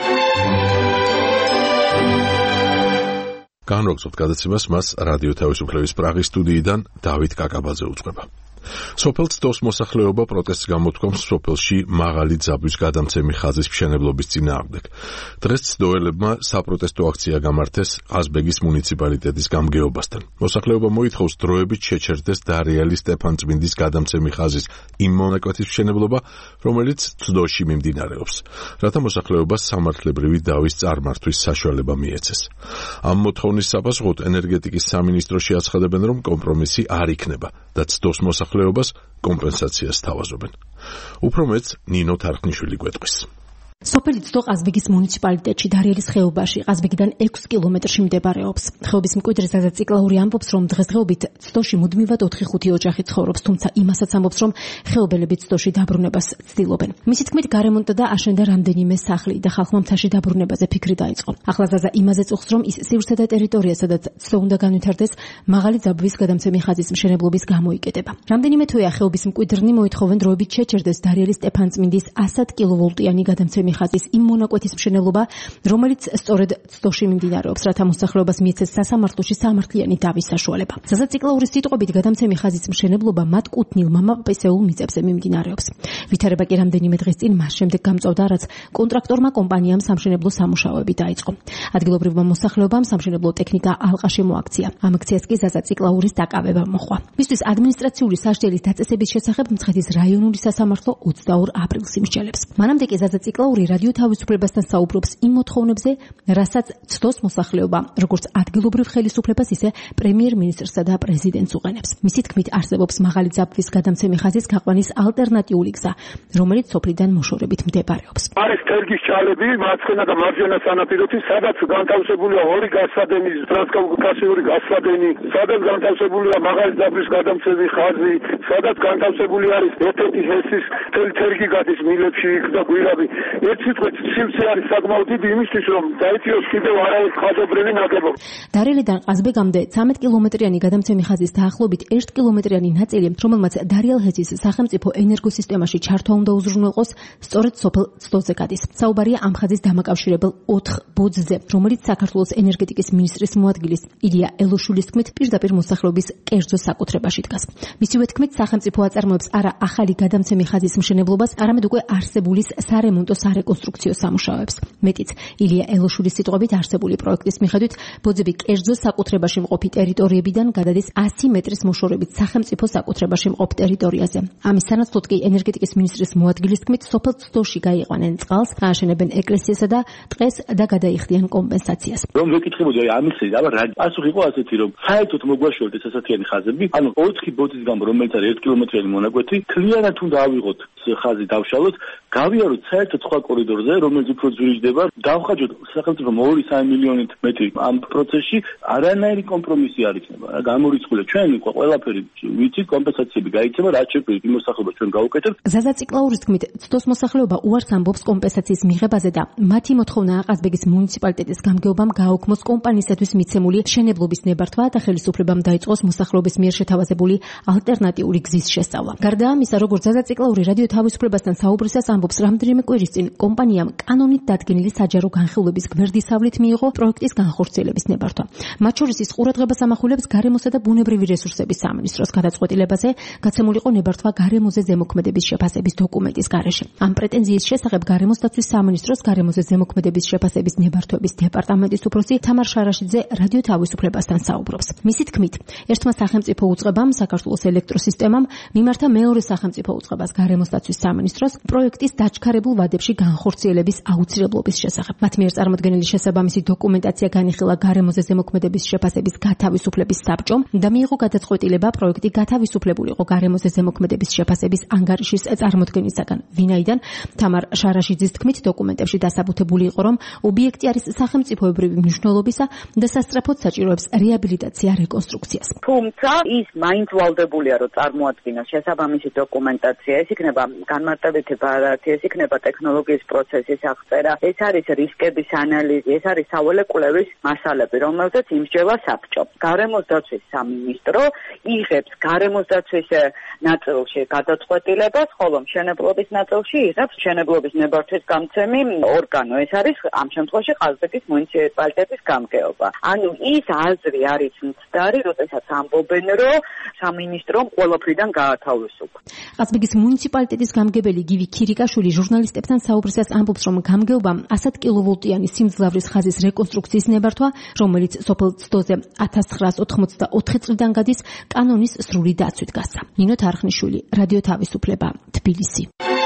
განვაგრძობთ გადაცემას, მას რადიო თავისუფლების პრაღის სტუდიიდან დავით კაკაბაძე უწყება. სოფელ ცდოს მოსახლეობა პროტესტს გამოთქვამს სოფელში მაღალი ძაბვის გადამცემი ხაზის მშენებლობის წინააღმდეგ. დღეს ცდოელებმა საპროტესტო აქცია გამართეს ყაზბეგის მუნიციპალიტეტის გამგეობასთან. მოსახლეობა მოითხოვს დროებით შეჩერდეს დარიალი სტეფანწმინდის გადამცემი ხაზის იმ მონაკვეთის მშენებლობა, რომელიც ცდოში მიმდინარეობს, რათა მოსახლეობას სამართლებრივი დავის წარმართვის საშუალება მიეცეს. ამ მოთხოვნის საპასუხოდ ენერგეტიკის სამინისტროში აცხადებენ, რომ კომპრომისი არ იქნება და ცდოს მოსახლეობას კომპენსაციას თავაზობენ. უფრო მეტს ნინო თარხნიშვილი გვეტყვის. სოფელი ცდო ყაზბეგის მუნიციპალიტეტში დარიელის ხეობაში, ყაზბეგიდან ექვსი კილომეტრში მდებარეობს. ხეობის მკვიდრი ზაზა ციკლაური ამბობს, რომ დღესდღეობით ცდოში მუდმივად ოთხი ხუთი ოჯახი ცხოვრობს, თუმცა იმასაც ამბობს, რომ ხეობელები ცდოში დაბრუნებას ცდილობენ. მისი თქმით, გარემონტდა და აშენდა რამდენიმე სახლი და ხალხმა მთაში დაბრუნებაზე ფიქრი დაიწყო. ახლა ზაზა იმაზე წუხს, რომ ის სივრცე და ტერიტორია, სადაც ცდო უნდა განვითარდეს, მაღალი ძაბვის გადამცემი ხაზის მშენებლობის გამოიკეტება. რამდენიმე თვეა ხეობის მკვიდრნი მოითხოვენ დროებით შეჩერდეს დარიელის სტეფანწმინდის ასი კილოვოლტიანი გადამცემი ხაზის იმ მონაკვეთის მშენებლობა, რომელიც სწორედ ცდოში მიმდინარეობს, რათა მოსახლეობას მიეცეს სასამართლოში სამართლიანი დავის საშუალება. ზაზა ციკლაურის სიტყვებით, გადამცემი ხაზის მშენებლობა მათ კუთვნილ მამაპისეულ მიწებზე მიმდინარეობს. ვითარება კი რამდენიმე დღის წინ მას შემდეგ გამწვავდა, რაც კონტრაქტორმა კომპანიამ სამშენებლო სამუშაოები დაიწყო. ადგილობრივმა მოსახლეობამ სამშენებლო ტექნიკა ალყა შემოაქცია. ამ აქციას კი ზაზა ციკლაურის დაკავება მოჰყვა. მისთვის ადმინისტრაციული საშჯელის დაწესების შესახებ მცხეთის რაიონული სასამართლო ოცდაორ აპრილს იმსჯელებს. მანამდე კი ზაზა ციკლაური წიკლაური რადიო თავისუფლებასთან საუბრობს იმ მოთხოვნებზე, რასაც ცდოს მოსახლეობა, როგორც ადგილობრივ ხელისუფლებას, ისე პრემიერ-მინისტრსა და პრეზიდენტს უყენებს. მისი თქმით, არსებობს მაღალი ძაბვის გადამცემი ხაზის გაყვანის ალტერნატიული გზა, რომელიც სოფლიდან მოშორებით მდებარეობს. არის თერგის ჭალები, მარცხენა და მარჯვენა სანაპიროთი, სადაც განთავსებულია ორი გასადენი, ტრანსკავკასიური გასადენი, სადაც განთავსებულია მაღალი ძაბვის გადამცემი ხაზი, სადაც განთავსებული არის ერთ-ერთი ჰესის თერგი გადის მილებში და გვირაბი. ერთ სიტყვით, სივრცე არის საკმაოდ დიდი იმისთვის, რომ დაიწიოს კიდევ არაერთ ხაზობრივი ნაგებობა. დარიელიდან ყაზბეგამდე ცამეტ კილომეტრიანი გადამცემი ხაზის დაახლოებით ერთ კილომეტრიანი ნაწილი, რომელმაც დარიალჰეცის სახელმწიფო ენერგოსისტემაში ჩართვა უნდა უზრუნველყოს, სწორედ სოფელ ცდოზე გადის. საუბარია ამ ხაზის დამაკავშირებელ ოთხ ბოძზე, რომელიც საქართველოს ენერგეტიკის მინისტრის მოადგილის ილია ელოშულის თქმით პირდაპირ მოსახლეობის კერძო საკუთრებაში დგას. მისივე თქმით, სახელმწიფო აწარმოებს არა ახალი გადამცემი ხაზის მშენებლობას, არამედ უკვე არსებულის სარემონტო სარეკონსტრუქციო სამუშაოებს. მეტიც, ილია ელოშულის სიტყვებით, არსებული პროექტის მიხედვით, ბოძები კერძო საკუთრებაში მყოფი ტერიტორიებიდან გადადის ასი მეტრის მოშორებით სახელმწიფო საკუთრებაში მყოფ ტერიტორიაზე. ამის სანაცვლოდ კი ენერგეტიკის მინისტრის მოადგილის თქმით, სოფელ ცდოში გაიყვანენ წყალს, ააშენებენ ეკლესიასა და ტყეს და გადაიხდიან კომპენსაციას. რომ ვეკითხებოდი აი ამის აბა რა პასუხი იყო ასეთი, რომ საერთოდ მოგვაშორეთ ეს ასეთიანი ხაზები, ანუ ოთხი ბოძის გამო, რომელიც არის ერთ კილომეტრიანი მონაკვეთი, თლიანად უნდა ავიღოთ ხაზი დავშალოთ, გავიაროთ საერთოდ სხვა კორიდორზე, რომელიც უფრო ძვირიჯდება, დავხაჯოთ სახელმწიფომ ორი სამი მილიონით მეტი ამ პროცესში, არანაირი კომპრომისი არ იქნება. გამორიცხული ჩვენ იყო ყველაფერი, ვიცით, კომპენსაციები გაიცემა, რაც შეგვიძლია იმ მოსახლეობა ჩვენ გავუკეთებთ. ზაზა ციკლაურის თქმით, ცდოს მოსახლეობა უარს ამბობს კომპენსაციის მიღებაზე და მათი მოთხოვნაა ყაზბეგის მუნიციპალიტეტის გამგეობამ გააუქმოს კომპანიისათვის მიცემული მშენებლობის ნებართვა და ხელისუფლებამ დაიწყოს მოსახლეობის მიერ შეთავაზებული ალტერნატიული გზის შესწავლა. გარდა ამისა, როგორც ზაზა ციკლაური რადიო თავისუფლებასთან საუბრისას ამბობს, რამდენიმე კვირის წინ კომპანიამ კანონით დადგენილი საჯარო განხილვების გვერდისავლით მიიღო პროექტის განხორციელების ნებართვა. მათ შორის ის ყურადღებას ამახვილებს გარემოსა და ბუნებრივი რესურსების სამინისტროს გადაწყვეტილებაზე, გაცემულიყო ნებართვა გარემოზე ზემოქმედების შეფასების დოკუმენტის გარეშე. ამ პრეტენზიის შესახებ გარემოს დაცვის სამინისტროს გარემოზე ზემოქმედების შეფასების ნებართვების დეპარტამენტის უფროსი თამარ შარაშიძე რადიო თავისუფლებასთან საუბრობს. მისი თქმით, ერთმა სახელმწიფო უწყებამ, საქართველოს ელექტროსისტემამ, მიმართა მეორე სახელმწიფო უწყებას გარემოს დაცვის სამინისტროს პროექტის დაჩქარებულ ვადებში განხორციელების აუცილებლობის შესახებ. მათ მიერ წარმოდგენილი შესაბამისი დოკუმენტაცია განიხილა გარემოზე ზემოქმედების შეფასების გათავისუფლების საბჭომ და მიიღო გადაწყვეტილება პროექტი გათავისუფლებულიყო გარემოზე ზემოქმედების შეფასების ანგარიშის წარმოდგენისაგან. ვინაიდან თამარ შარაშიძის თქმით, დოკუმენტებში დასაბუთებული იყო, რომ ობიექტი არის სახელმწიფოებრივი მნიშვნელობისა და სასწრაფოდ საჭიროებს რეაბილიტაცია რეკონსტრუქციას. თუმცა ის მაინც ვალდებულია, რომ წარმოადგინოს შესაბამისი დოკუმენტაცია, ეს იქნება განმარტებითი ბარათი, ეს იქნება ტექნოლოგიის პროცესის აღწერა, ეს არის რისკების ანალიზი, ეს არის საველე კვლევის მასალები, რომელზეც იმსჯება საბჭო. გარემოს დაცვის სამინისტრო იღებს გარემოს დაცვის ნაწილში გადაწყვეტილებას, ხოლო მშენებლობის ნაწილში იღებს მშენებლობის ნებართვის გამცემი ორგანო. ეს არის ამ შემთხვევაში ყაზბეგის მუნიციპალიტეტის გამგეობა. ანუ ის აზრი არის მცდარი, როდესაც ამბობენ, რომ სამინისტრომ ყველაფრიდან გაათავისუფლოს. ყაზბეგის მუნიციპალიტეტის გამგებელი გივი ქირიკაშვილი ჟურნალისტებთან საუბრისას ამბობს, რომ გამგეობამ ასად კილოვოლტიანი სიმძლავრის ხაზის რეკონსტრუქციის ნებართვა, რომელიც სოფელ ცდოზე ათას ცხრაას ოთხმოცდაოთხი წლიდან გადის, კანონის სრული დაცვით გასცა. ნინო თარხნიშვილი, რადიო თავისუფლება, თბილისი.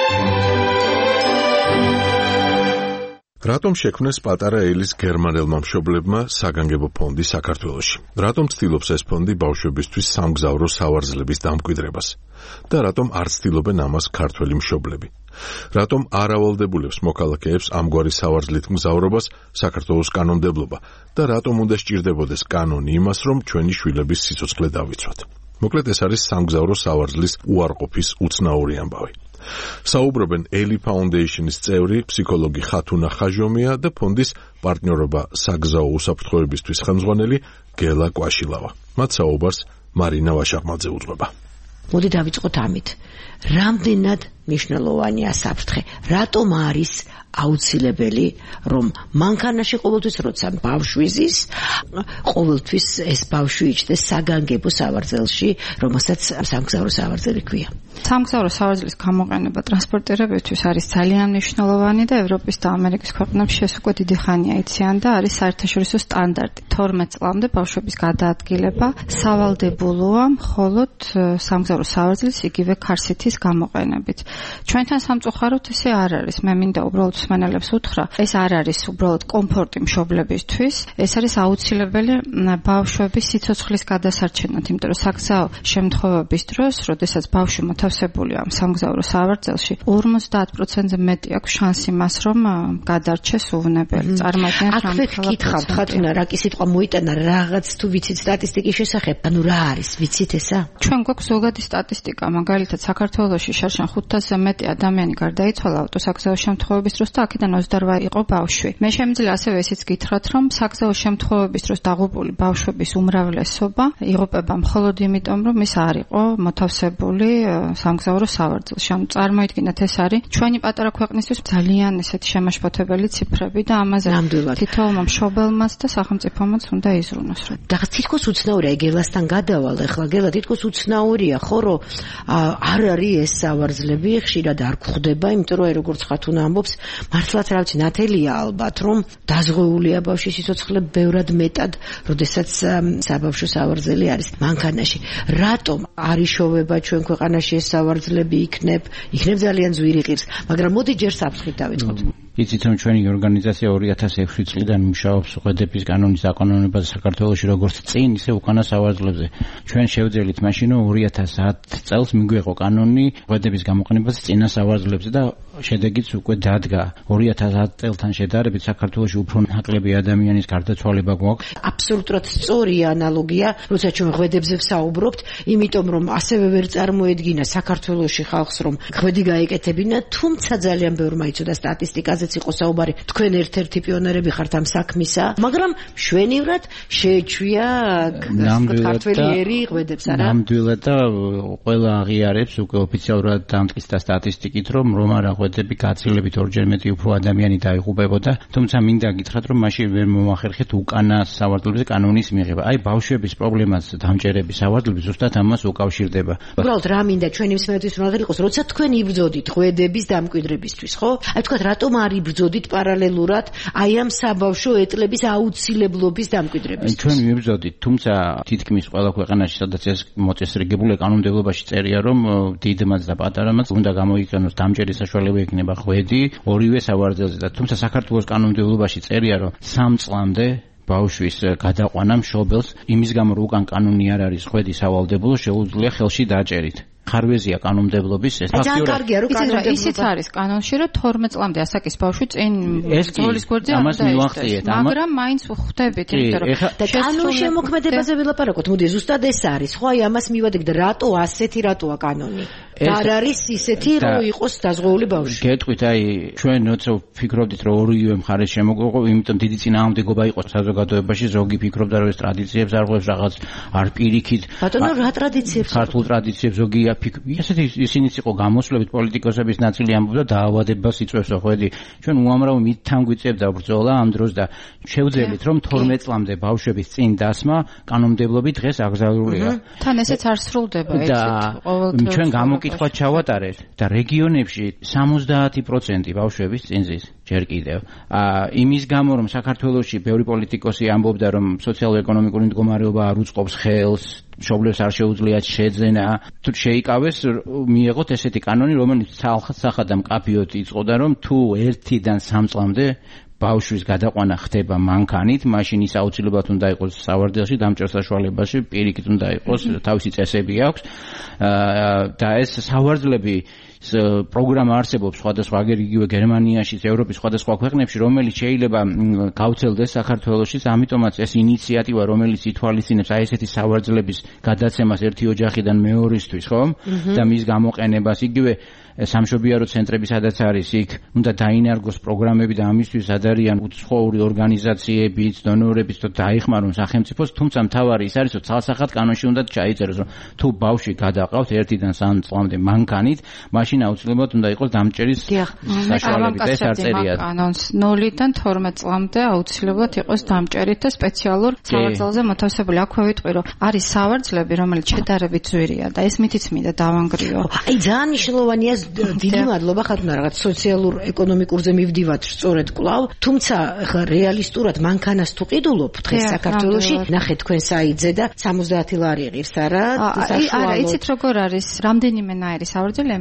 რატომ შექმნეს პატარა ელის გერმანელმა მშობლებმა საგანგებო ფონდი საქართველოში? რატომ ცდილობს ეს ფონდი ბავშვებისთვის სამგზავრო სავარძლების დამკვიდრებას? და რატომ არ ცდილობენ ამას ქართველი მშობლები? რატომ არ ავალდებულებს მოქალაქეებს ამგვარი სავარძლით მგზავრობას საქართველოს კანონმდებლობა და რატომ უნდა სჭირდებოდეს კანონი იმას, რომ ჩვენი შვილების სიცოცხლე დავიცვათ? მოკლედ ეს არის სამგზავრო სავარძლის უარყოფის უცნაური ამბავი. საუბრობენ Eli Foundation-ის წევრი ფსიქოლოგი ხათუნა ხაჟომია და ფონდის პარტნიორობა საგზაო უსაფრთხოებისთვის ხელმძღვანელი გელა კვაშილავა. მათ საუბარს მარინა ვაშაღმაძე უძღვება. მოდი დავიწყოთ ამით. რამდენად მნიშვნელოვანია საფრთხე? რატომ არის აუცილებელი, რომ მანქანაში ყოველთვის როცა ბავშვი ზის, ყოველთვის ეს ბავშვი იჭდეს საგანგებო სავარძელში, რომელსაც სამგზავრო სავარძელი ქვია. სამგზავრო სავარძლის გამოყენება ტრანსპორტირებისთვის არის ძალიან მნიშვნელოვანი და ევროპის და ამერიკის ქვეყნებში ეს უკვე დიდი ხანია იციან და არის საერთაშორისო სტანდარტი. თორმეტ წლამდე ბავშვების გადაადგილება სავალდებულოა მხოლოდ სამგზავრო სავარძლის იგივე ქარსითის გამოყენებით. ჩვენთან სამწუხაროდ ესე არ არის. მე მინდა უბრალოდ მსმენელებს უთხრა, ეს არ არის უბრალოდ კომფორტი მშობლებისთვის, ეს არის აუცილებელი ბავშვების სიცოცხლის გადასარჩენად, იმიტომ რომ საგზაო შემთხვევების დროს, როდესაც ბავშვი მოთავსებულია ამ სამგზავრო სავარძელში, ორმოცდაათ პროცენტზე მეტი აქვს შანსი მას, რომ გადარჩეს უვნებელი. წარმოიდგინეთ რამ გითხავთ, ხათუნა რა კი სიტყვა მოიტანა რაღაც თუ ვიცით სტატისტიკის შესახებ, ანუ რა არის, ვიცით ესა? ჩვენ გვაქვს ზოგადი სტატისტიკა, მაგალითად საქართველოში შარშან ხუთასზე მეტი ადამიანი გარდაიცვალა ავტოსაგზაო შემთხვევების დროს და აქედან ოცდაოთხი იყო ბავშვი. მე შემიძლია ასევე ისიც გითხრათ, რომ საგზაო შემთხვევების დროს დაღუპული ბავშვების უმრავლესობა იღუპება მხოლოდ იმიტომ, რომ ის არ იყო მოთავსებული სამგზავრო სავარძელში. ანუ წარმოიდგინეთ, ეს არის ჩვენი პატარა ქვეყნისთვის ძალიან ესეთი შემაშფოთებელი ციფრები და ამაზე თითოეულმა მშობელმაც და სახელმწიფომაც უნდა იზრუნოს. და თითქოს უცნაურია, გელასთან გადავალ, ეხლა გელა თითქოს უცნაურია, ხო, რომ არ არის ეს სავარძლები, ხშირად არ გვხვდება, იმიტომ რომ როგორც ხათუნა ამბობს, მართლაც რა ვიცი, ნათელია ალბათ, რომ დაზღვეულია ბავშვის სიცოცხლე ბევრად მეტად, როდესაც საბავშვო სავარძელი არის მანქანაში. რატომ არ იშოვება ჩვენ ქვეყანაში ეს სავარძლები იქნებ, იქნებ ძალიან ძვირი ღირს, მაგრამ მოდი ჯერ საფრთხით დავიწყოთ. იცით რომ ჩვენი ორგანიზაცია ორი ათას ექვსი წლიდან მუშაობს ღვედების კანონის საკანონმდებლობაზე საქართველოში როგორც წინ ისე უკანა სავარძლებზე. ჩვენ შევძელით მაშინ რომ ორი ათას ათ წელს მიგვეყო კანონი ღვედების გამოყენებაზე წინა სავარძლებზე და შედეგიც უკვე დადგა. ორი ათას ათ წელთან შედარებით საქართველოში უფრო ნაკლები ადამიანის გარდაცვალება გვაქვს. აბსოლუტურად სწორი ანალოგია, როცა ჩვენ ღვედებზე ვსაუბრობთ, იმიტომ რომ ასევე ვერ წარმოედგინა საქართველოში ხალხს რომ ღვედი გაეკეთებინა, თუმცა ძალიან ბევრმა იცოდა სტატისტიკაზე იყო საუბარი, თქვენ ერთ-ერთი პიონერები ხართ ამ საქმისა, მაგრამ შვენივრად შეეჩვია ქართველი ერი ღვედებს, არა? ნამდვილად და ყველა აღიარებს უკვე ოფიციალურად დამტკიცდა სტატისტიკით, რომ რომ არა ღვედები გაცილებით ორჯერ მეტი უფრო ადამიანი დაიღუპებოდა, თუმცა მინდა გითხრათ, რომ მაშინ ვერ მომახერხეთ უკანა სავარძლებზე კანონის მიღება. აი ბავშვების პრობლემას დამჭერების სავარძლები ზუსტად ამას უკავშირდება. უბრალოდ რა მინდა ჩვენი მსმენელთვის უნდა იყოს, როცა თქვენ იბრძოდით ღვედების დამკვიდრებისთვის, ხო? აი თქვათ რატომ არ იბრძოდით პარალელურად აი ამ საბავშვო ეტლების აუცილებლობის დამკვიდრებისთვის? ჩვენ ვიბრძოდით, თუმცა თითქმის ყველა ქვეყანაში, სადაც ეს მოწესრიგებული კანონმდებლობაში წერია, რომ დიდმაც და პატარამაც უნდა გამოიყენოს დამჭერის საშუალება იქნება ღვედი ორივე სავარძელზე და თუმცა საქართველოს კანონმდებლობაში წერია, რომ სამ წლამდე ბავშვის გადაყვანა მშობელს იმის გამო რომ უკან კანონი არ არის ღვედი სავალდებულო შეუძლია ხელში დაჭერით. ხარვეზია კანონმდებლობის ეს ფაქტიურად ისიც არის კანონში რომ თორმეტ წლამდე ასაკის ბავშვი წინ ბრძოლის გვერდზე არ უნდა მივახციეთ მაგრამ მაინც ვხვდებით იმიტომ რომ და კანონის შემოქმედებაზე ვილაპარაკოთ მოდი ზუსტად ეს არის ხო აი ამას მივადგეთ რატო ასეთი რატოა კანონი და არ არის ისეთი რომ იყოს დაზღვეული ბავშვი გეტყვით აი ჩვენ როცა ვფიქრობდით რომ ორივე მხარეს შემოგვიყო იმიტომ დიდი წინააღმდეგობა იყო საზოგადოებაში ზოგი ფიქრობდა რომ ეს ტრადიციებს არ ღვევს რაღაც არ პირიქით ბატონო რა ტრადიციებს ქართულ ტრადიციებს ზოგი ისეთი ისინიც იყო გამოსვლებით პოლიტიკოსების ნაწილი ამბობდა დაავადებას იწვევს ღვედი ჩვენ უამრავ მითთან გვიწევდა ბრძოლა ამ დროს და შევძელით რომ თორმეტ წლამდე ბავშვების წინ დასმა კანონმდებლობით დღეს აკრძალულია თან ესეც არ სრულდება ეცეთ ყოველდღიურად ჩვენ გამოკითხვა ჩავატარეთ და რეგიონებში სამოცდაათი პროცენტი ბავშვების წინ ზის ჯერ კიდევ იმის გამო რომ საქართველოში ბევრი პოლიტიკოსი ამბობდა რომ სოციალურ-ეკონომიკური მდგომარეობა არ უწყობს ხელს მშობლებს არ შეუძლიათ შეძენა თუ შეიკავეს მიიღოთ ესეთი კანონი რომელიც სახად და მკაფიოდ იწყოდა რომ თუ ერთიდან სამ წლამდე ბავშვის გადაყვანა ხდება მანქანით, მაშინ ის აუცილებლად უნდა იყოს სავარძელში, დამჭერ საშუალებაში, პირიქით უნდა იყოს, თავისი წესები აქვს და ეს სავარძლები პროგრამა არსებობს სხვადასხვა იგივე გერმანიაში, ევროპის სხვადასხვა ქვეყნებში, რომელიც შეიძლება გავრცელდეს საქართველოშიც, ამიტომაც ეს ინიციატივა, რომელიც ითვალისწინებს აი ესეთი სავარძლების გადაცემას ერთი ოჯახიდან მეორისთვის, ხო? და მის გამოყენებას იგივე სამშობიარო ცენტრები სადაც არის იქ უნდა დაინარგოს პროგრამები და ამისთვის ადარიან უცხოური ორგანიზაციებიც, დონორებიც და დაიხმარონ სახელმწიფოს, თუმცა მთავარი ის არის, რომ ცალსახად კანონში უნდა ჩაიწეროს, რომ თუ ბავშვი გადაყავთ ერთიდან სამ წლამდე მანქანით, მაშინ აუცილებლად უნდა იყოს დამჭერის საშუალებით და ეს არ წერია. კანონს ნულიდან თორმეტ წლამდე აუცილებლად იყოს დამჭერით და სპეციალურ სავარძელზე მოთავსებული. აქვე ვიტყვი, რომ არის სავარძლები, რომელიც შედარებით ძვირია და ეს მითიც მინდა დავანგრიო. აი ძალიან მნიშვნელოვანია დიდი მადლობა ხათუნა რაღაც სოციალურ ეკონომიკურზე მივდივართ სწორედ კვლავ თუმცა ხა რეალისტურად მანქანას თუ ყიდულობ დღეს საქართველოში ნახეთ თქვენ საიტზე და სამოცდაათი ლარი ღირს არა არა იცით როგორ არის რამდენიმე ნაირი სავარძელი ამის მიხედვით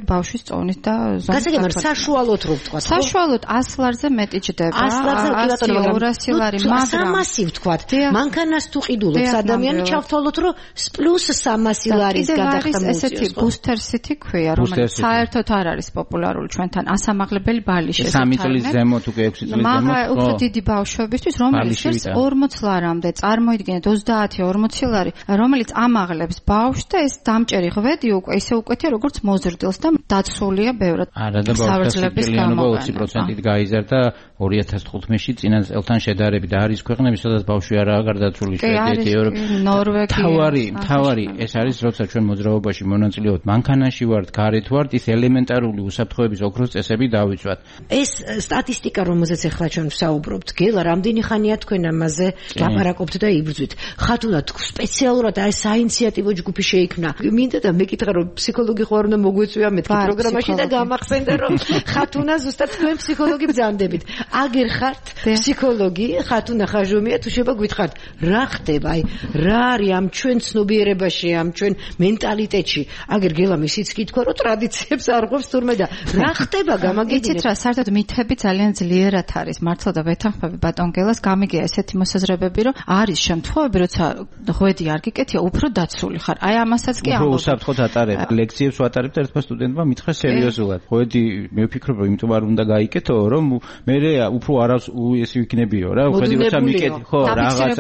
ბავშვის წონით და ზომით. გასაგებია, საშუალოდ რო ვთქვა. საშუალოდ ას ლარზე მეტი ჯდება. ას ლარზე კი ბატონო, ორასი ლარი, მაგრამ სამასი ვთქვა. მანქანას თუ ყიდულობს ადამიანი, ჩავთვალოთ რომ პლუს სამასი ლარის გადახდა მოუწიოს. ესეთი ბუსტერსიტი ქვია, რომელიც საერთოდ არ არის პოპულარული ჩვენთან. ასამაღლებელი ბალიში. სამი წლის ზემოთ უკვე ექვსი წლის ზემოთ. მაგრამ უფრო დიდი ბავშვებისთვის, რომელიც ორმოცი ლარამდე წარმოიდგინეთ ოცდაათი ორმოცი ლარი, რომელიც ამაღლებს ბავშვს და ეს დამჭერი ღვედი უკვე ისე უკეთია, როგორც მოზრდილს და დაცულია ბევრად. არა და ბავშვების გამო ოცი პროცენტით გაიზარდა ორი ათას თხუთმეტში წინა წელთან შედარებით და არის ქვეყნები, სადაც ბავშვი არაა გარდაცვლილი, შვედეთი, ევროპა, ნორვეგია. თავარი, თავარი ეს არის, როცა ჩვენ მოძრაობაში მონაწილეობთ, მანქანაში ვართ, გარეთ ვართ, ის ელემენტარული უსაფრთხოების ოქროს წესები დავიცვათ. ეს სტატისტიკა, რომელზეც ახლა ჩვენ ვსაუბრობთ, გელა, რამდენი ხანია თქვენ ამაზე ლაპარაკობთ და იბრძვით? ხათუნა სპეციალურად აი საინიციატივო ჯგუფი შეიქმნა. მინდა და მეკითხა რომ ფსიქოლოგი ხო არ უნდა მოგვეწვია მეთქი პროგრამაში და გამახსენდა რომ ხათუნა ზუსტად თქვენ ფსიქოლოგი ბრძანდებით. აგერ ხართ ფსიქოლოგი, ხათუნა ხაჟომია, თუ შეიძლება გვითხრათ, რა ხდება, აი რა არის ამ ჩვენ ცნობიერებაში, ამ ჩვენ მენტალიტეტში. აგერ გელა ისიც კითხვა რომ ტრადიციებს არღვევს თურმე და რა ხდება გამაგეცით რა საერთოდ მითები ძალიან ძლიერად არის. მართლა და ვეთანხმები ბატონ გელას, გამიგია ესეთი მოსაზრებები, რომ არის შემთხვევები, როცა ღვედი არ გიკეთია, უფრო დაცული ხარ. აი ამასაც კი ამბობ. უსაფრთხოდ ატარებ ლექციებს ვატარებ და ერთმა სტუდენტმა მითხრა სერიოზულად. ღვედი მე ვფიქრობ, რომ იმიტომ არ უნდა გაიკეთო, რომ მე უფრო არავს უესი ვიქნებიო რა. ღვედი როცა მიკეთე, ხო, რაღაცა.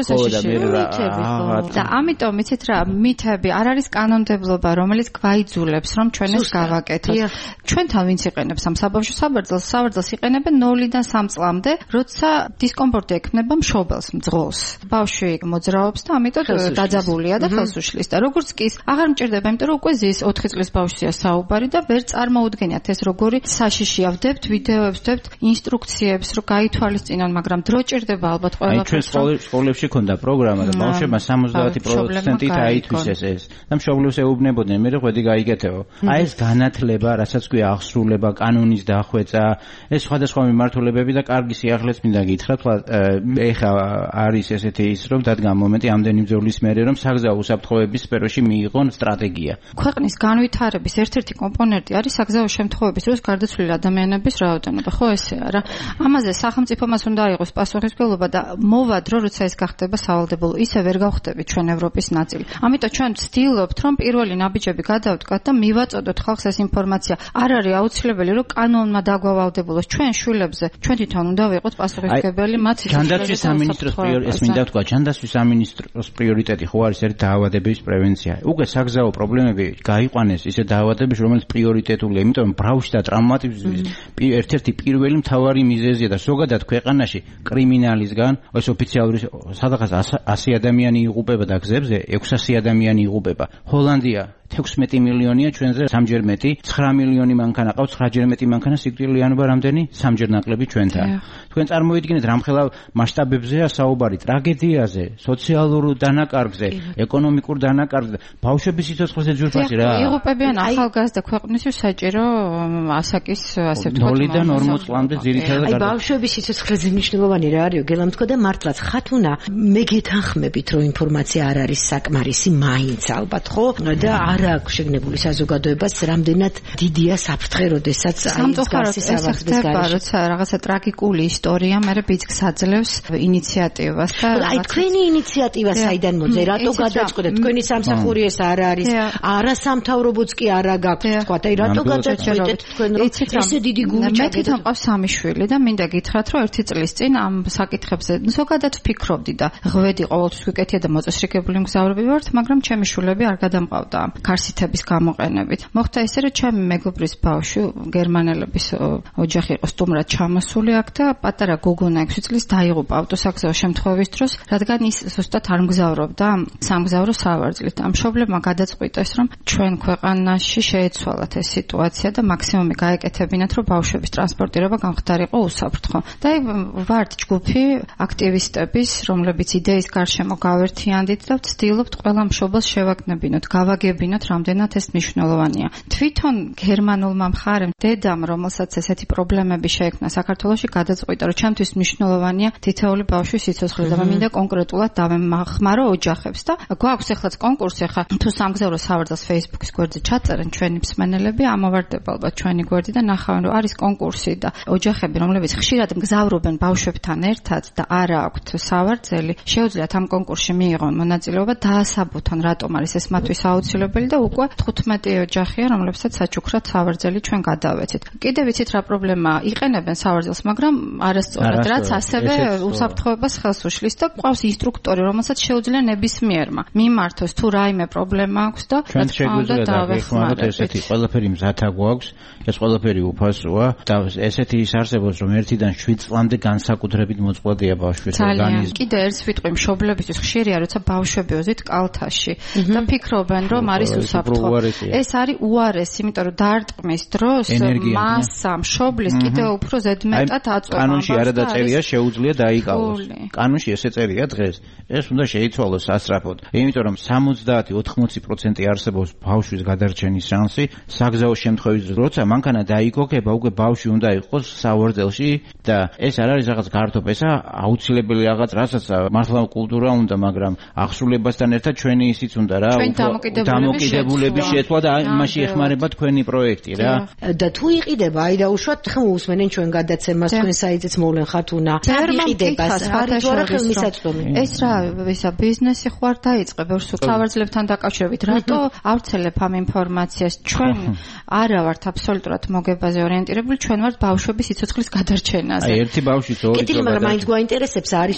და ამიტომ იცით რა, მითები არ არის კანონმდებლობა, რომელიც გვაიძულებს, რომ ჩვენ ეს გავაკეთოთ. ჩვენთან ვინც იყენებს ამ საბავშვო საბრძოლს, საბრძოლს იყენებენ ნულიდან სამ წლამდე, როცა დისკომფორტი ექმნება მშობელს, მძღოლს. ბავშვი მოძრაობს და ამიტომ დაძაბულია და ხელს უშლის და როგორც კი აღარ მჭირდება, იმიტომ რომ უკვე ზის ოთხი წლის ბავშვია საუბარი და ვერ წარმოუდგენიათ ეს როგორი საშიშია. ვდებთ ვიდეოებს, ვდებთ ინსტრუქციებს, რომ გაითვალისწინონ, მაგრამ დრო ჭირდება ალბათ ყველაფერს. აი ჩვენ სკოლებში ქონდა პროგრამა და ბავშვებმა სამოცდაათი პროცენტით აითვისეს ეს და მშობლებს ეუბნებოდნენ, მე ღვედი გაიგეთეო. აი ეს განათლება, რასაც ქვია აღსრულება, კანონის დახვეწა, ეს სხვადასხვა მიმართულებები და კარგი სიახლეც მინდა გითხრათ, ეხა არის ესეთი ის, რომ დადგა მომენტი ამდენი ბრძოლის მერე, რომ საგზაო უსაფრთხოების სფეროში მიიღონ სტრატეგია. ქვეყნის განვითარების ერთ-ერთი კომპონენტი არის საგზაო შემთხვევების დროს გარდაცვლილი ადამიანების რაოდენობა, ხო ესეა რა. ამაზე სახელმწიფომაც უნდა იყოს პასუხისმგებლობა და მოვა დრო, როცა ეს გახდება სავალდებულო, ისე ვერ გავხდებით ჩვენ ევროპის ნაწილი. ამიტომ ჩვენ ვცდილობთ, რომ პირველი ნაბიჯები გადავდგათ და მივაწოდოთ ხალხს ეს ინფორმაცია. არ არის აუცილებელი, რომ კანონმა დაგვავალდებულოს ჩვენ შვილებზე, ჩვენ თვითონ უნდა ვიყოთ პასუხისმგებელი მათ ჯანდაცვის სამინისტროს პრიორიტეტი, ეს მინდა ვთქვა, ჯანდაცვის სამინისტროს პრიორიტეტი ხო არის ერთ დაავადების პრევენცია. უკვე საგზაო პრობლემები გაიყვანეს ისე დაავადებებში, რომელიც პრიორიტეტულია, იმიტომ რომ ბავშვი და ტრაუმატიზმის ერთ-ერთი პირველი მთავარი მიზეზია და ზოგადად ქვეყანაში კრიმინალისგან ეს ოფიციალური სადღაც ასი ადამიანი იღუპება და გზებზე ექვსასი ადამიანი იღუპება. ჰოლანდია თექვსმეტი მილიონია, ჩვენზე სამჯერ მეტი, ცხრა მილიონი მანქანა ყავს, ცხრაჯერ მეტი მანქანა, სიკვდილიანობა რამდენი? სამჯერ ნაკლები ჩვენთან. თქვენ წარმოიდგინეთ რამხელა მასშტაბებზეა საუბარი, ტრაგედიაზე, სოციალურ დანაკარგზე, ეკონომიკურ დანაკარგზე, ბავშვების სიცოცხლეზე ძვირფასი რა. იღუპებიან ახალგაზრდა ქვეყნისთვის საჭირო ასაკის ასე ვთქვათ. ნოლიდან ორმოც წლამდე ძირითადად. აი ბავშვების სიცოცხლეზე მნიშვნელოვანი რა არის, გელამთქო და მართლაც ხათუნა, მე გეთანხმებით, რომ ინფორმაცია არ არის საკმარისი, მაინც ალბათ ხო? და არა აქვს შეგნებული საზოგადოებას, რამდენად დიდია საფრთხე, როდესაც აი გასის ავადმის გარეშე. როცა რაღაცა ტრაგიკული ისტორია, მე ბიძგს აძლევს ინიციატივას და აი თქვენი ინიციატივა საიდან მოძე, რატო გადაწყვეტეთ? თქვენი სამსახური ეს არ არის, არა სამთავრობოც კი არა გაქვთ, თქვა, აი რატო გადაწყვეტეთ თქვენ რომ ესე დიდი გუნდი ჩაგდეთ? მე თვითონ მყავს სამი შვილი და მინდა გითხრათ, რომ ერთი წლის წინ ამ საკითხებზე ზოგადად ვფიქრობდი და ღვედი ყოველთვის ვიკეთია და მოწესრიგებული მგზავრები ვართ, მაგრამ ჩემი შვილები არ გადამყავდა ქარსითების გამოყენებით. მოხდა ისე, რომ ჩემი მეგობრის ბავშვი გერმანელების ოჯახი იყო სტუმრად ჩამოსული აქ და პატარა გოგონა ექვსი წლის დაიღუპა ავტოსაგზაო შემთხვევის დროს, რადგან ის ზუსტად არ მგზავრობდა სამგზავრო სავარძლით. ამ მშობლებმა გადაწყვიტეს, რომ ჩვენ ქვეყანაში შეეცვალათ ეს სიტუაცია და მაქსიმუმი გაეკეთებინათ, რომ ბავშვების ტრანსპორტირება გამხდარიყო უსაფრთხო. და აი ვართ ჯგუფი აქტივისტების, რომლებიც იდეის გარშემო გავერთიანდით და ვცდილობთ ყველა მშობელს შევაგნებინოთ, გავაგებინოთ მოვიყვანოთ, რამდენად ეს მნიშვნელოვანია. თვითონ გერმანულმა მხარემ დედამ, რომელსაც ესეთი პრობლემები შეექმნა საქართველოში, გადაწყვიტა, რომ ჩემთვის მნიშვნელოვანია თითოეული ბავშვის სიცოცხლე და მინდა კონკრეტულად დავემახმარო ოჯახებს და გვაქვს ეხლაც კონკურსი, ხა თუ სამგზავრო სავარძელს Facebook-ის გვერდზე ჩაწერენ ჩვენი მსმენელები, ამოვარდება ალბათ ჩვენი გვერდი და ნახავენ, რომ არის კონკურსი და ოჯახები, რომლებიც ხშირად მგზავრობენ ბავშვებთან ერთად და არა აქვთ სავარძელი, შეუძლიათ ამ კონკურსში მიიღონ მონაწილეობა, დაასაბუთონ რატომ არის ეს მათთვის აუცილებელი და უკვე თხუთმეტი ოჯახია, რომლებსაც საჩუქრად სავარძელი ჩვენ გადავეცით. კიდევ ვიცით რა პრობლემაა? იყენებენ სავარძელს, მაგრამ არასწორად, რაც ასევე უსაფრთხოებას ხელს უშლის და ყავს ინსტრუქტორი, რომელსაც შეუძლია ნებისმიერმა მიმართოს თუ რაიმე პრობლემა აქვს და ჩვენ შეგვიძლია დავეხმაროთ ესეთი ყველაფერი მზათა გვაქვს, ეს ყველაფერი უფასოა და ესეთი ის არსებობს, რომ ერთიდან შვიდ წლამდე განსაკუთრებით მოწყვლადია ბავშვის ორგანიზმი. კიდე ერთ ვიტყვი მშობლებისთვის ხშირია, როცა ბავშვები ოზით კალთაში და ფიქრობენ, რომ არის უსაფრთხო. ეს არის უარესი, იმიტომ რომ დარტყმის დროს მასა მშობლის კიდე უფრო ზედმეტად აწვება. კანონში არა დაწერია შეუძლია დაიკავოს. კანონში ესე წერია დღეს. ეს უნდა შეიცვალოს სასწრაფოდ. იმიტომ რომ სამოცდაათი ოთხმოცი პროცენტი არსებობს ბავშვის გადარჩენის შანსი, საგზაო შემთხვევის როცა მანქანა დაიგოგება, უკვე ბავშვი უნდა იყოს სავარძელში და ეს არ არის რაღაც გართობესა, აუცილებელი რაღაც, რასაც მართლა კულტურა უნდა, მაგრამ აღსრულებასთან ერთად ჩვენი ისიც უნდა რა, დამოკიდებულების შეცვლა და იმაში ეხმარება თქვენი პროექტი რა. და თუ იყიდება, აი დაუშვათ ხომ უსმენენ ჩვენ გადაცემას, თქვენ საიტიც მოვლენ ხათუნა. იყიდება საერთოდ რა ხელმისაწვდომი. ეს რა ისა ბიზნესი ხوار დაიწყება სავარძლებთან დაკავშირებით. რატო ავრცელებ ამ ინფორმაციას? ჩვენ არა ვართ აბსოლუტურად მოგებაზე ორიენტირებული, ჩვენ ვართ ბავშვების სიცოცხლის გადარჩენაზე. აი ერთი ბავშვის ორი წელი. მაგრამ მაინც გვაინტერესებს არის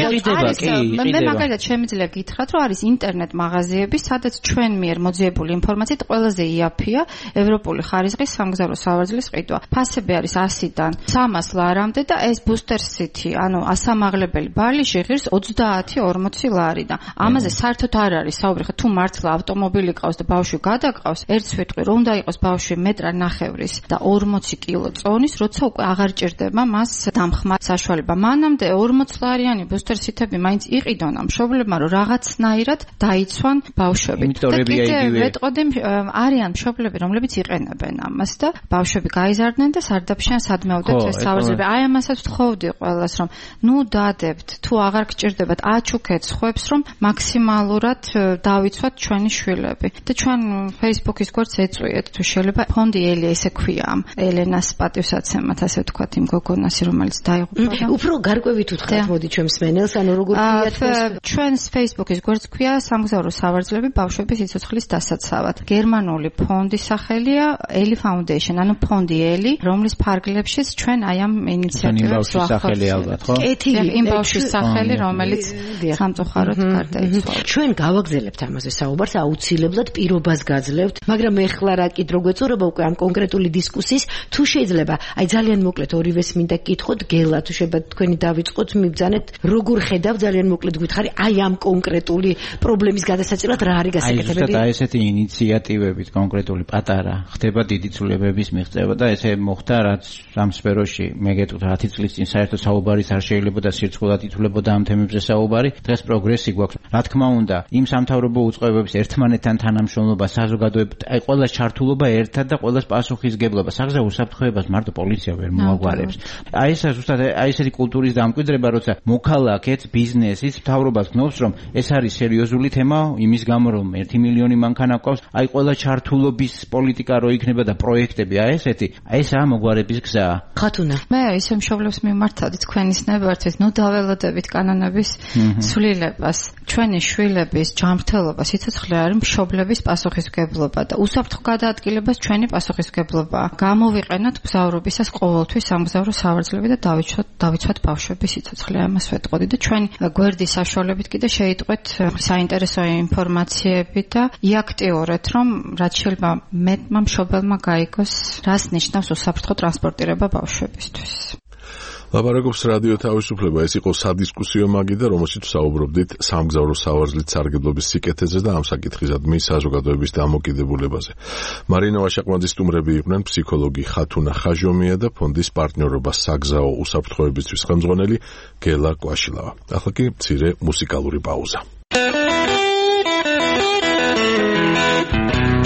მე მაგალითად შემიძლია გითხრათ, რომ არის ინტერნეტ მაღაზიები, სადაც ჩვენ მიერ მოძიებული ინფორმაციით ყველაზე იაფია ევროპული ხარისხის სამგზავრო სავარძლის ყიდვა. ფასები არის ასიდან სამას ლარამდე და ეს ბუსტერ სიტი, ანუ ასამაღლებელი ბალი ჟღერს ოცდაათი ორმოცი ლარი და ამაზე საერთოდ არ არის საუბარი. თუ მართლა ავტომობილი ყავს და ბავშვი გადაყავს, ერთს ვიტყვი, რომ უნდა იყოს ბავშვი მეტრ ნახევრის და ორმოცი კილო წონის, როცა უკვე აღარ ჭირდება მას დამხმარ საშუალება. მანამდე ორმოც ლარიანი ბუსტერ სიტები მაინც იყიდონ ამ მშობლებმა, რომ რაღაცნაირად დაიცვან ბავშვები. და კიდე ვეტყოდი, არიან მშობლები, რომლებიც იყენებენ ამას და ბავშვები გაიზარდნენ და სარდაფშენ სადმეოდეთ ეს სავარძელები. აი ამასაც ვთხოვდი ყველას, რომ ნუ დადებთ, თუ აღარ გჭირდებათ, აჩუქეთ სხვებს, რომ მაქსიმალურად დავიცვათ ჩვენი შვილები. და ჩვენ Facebook-ის გვერდს ეწვიეთ, თუ შეიძლება ფონდი ელი ესე ქვია ამ ელენას პატივსაცემად, ასე ვთქვათ, იმ გოგონას, რომელიც დაიღუპა. უფრო გარკვევით უთხრათ, მოდი ჩვენ მსმენელს, ანუ როგორ ქვიათ ჩვენს Facebook-ის გვერდს ქვია სამგზავრო სავარძლები ბავშვების სიცოცხლის დასაცავად. გერმანული ფონდის სახელია Eli Foundation, ანუ ფონდი ელი, რომლის ფარგლებშიც ჩვენ აი ამ ინიციატივას ვახორციელებთ. იმ ბავშვის სახელი, რომელიც სამწუხაროდ გარდაიცვალა. ჩვენ გავაგზავნებთ ამაზე საუბარს, აუცილებლად პირობას გაძლევთ, მაგრამ ეხლა რა კიდრო გვეწურება უკვე ამ კონკრეტული დისკუსიის, თუ შეიძლება, აი ძალიან მოკლედ ორივეს მინდა გკითხოთ, გელა, თუ შეიძლება თქვენი დავიწყოთ, მიბძანეთ, როგორ ხედავ ძალიან მოკლედ გითხარი, აი ამ კონკრეტული პრობლემის გადასაჭრელად რა არის გასაკეთებელი? აი ესეთი ინიციატივებით კონკრეტული პატარა ხდება დიდი ცვლილებების მიღწევა და ესე მოხდა, რაც ამ სფეროში მეგეთქვით ათი წლის წინ საერთოდ საუბარიც არ შეიძლება და სირცხვილად ითვლებოდა ამ თემებზე საუბარი. დღეს პროგრესი გვაქვს. რა თქმა უნდა, იმ სამთავრობო უწყებების ერთმანეთთან თანამშრომლობა, საზოგადოებრივ, აი ყველას ჩართულობა ერთად და ყველას პასუხისგებლობა. საგზაო უსაფრთხოებას მარტო პოლიცია ვერ მოაგვარებს. აი ეს ზუსტად აი ესეთი კულტურის დამკვიდრება, როცა მოქალაქეც, ბიზნესიც, მთავრობას გნობს, რომ ეს არის სერიოზული თემა, იმის გამო რომ ერთი მილიონი მანქანა ყავს, აი ყველა ჩართულობის პოლიტიკა რო იქნება და პროექტები აი ესეთი, აი ესაა მოგვარების გზა. ხათუნა. მე ისე მშობლებს მიმართავდი თქვენის ნებართვით, ნუ დაველოდებით კანონების ცვლილებას. ჩვენი შვილების ჯანმრთელობა, სიცოცხლე არის მშობლების პასუხისმგებლობა და უსაფრთხო გადაადგილებას ჩვენი პასუხისმგებლობაა. გამოვიყენოთ მგზავრობისას ყოველთვის სამგზავრო სავარძლები და დავიცვათ დავიცვათ ბავშვების სიცოცხლე. ამას ვეტყოდი და ჩვენ გვერდის საშუალებით კიდე შეიტყვეთ საინტერესო ინფორმაციები და იაქტიურეთ, რომ რაც შეიძლება მეტმა მშობელმა გაიგოს, რას ნიშნავს უსაფრთხო ტრანსპორტირება ბავშვებისთვის. ლაპარაკობს რადიო თავისუფლება, ეს იყო სადისკუსიო მაგიდა, რომელშიც ვსაუბრობდით სამგზავრო სავარძლის სარგებლობის სიკეთეზე და ამ საკითხისადმი საზოგადოების დამოკიდებულებაზე. მარინა ვაშაყმაძის სტუმრები იყვნენ ფსიქოლოგი ხათუნა ხაჟომია და ფონდის პარტნიორობა საგზაო უსაფრთხოებისთვის ხელმძღვანელი გელა კვაშილავა. ახლა კი მცირე მუსიკალური პაუზა.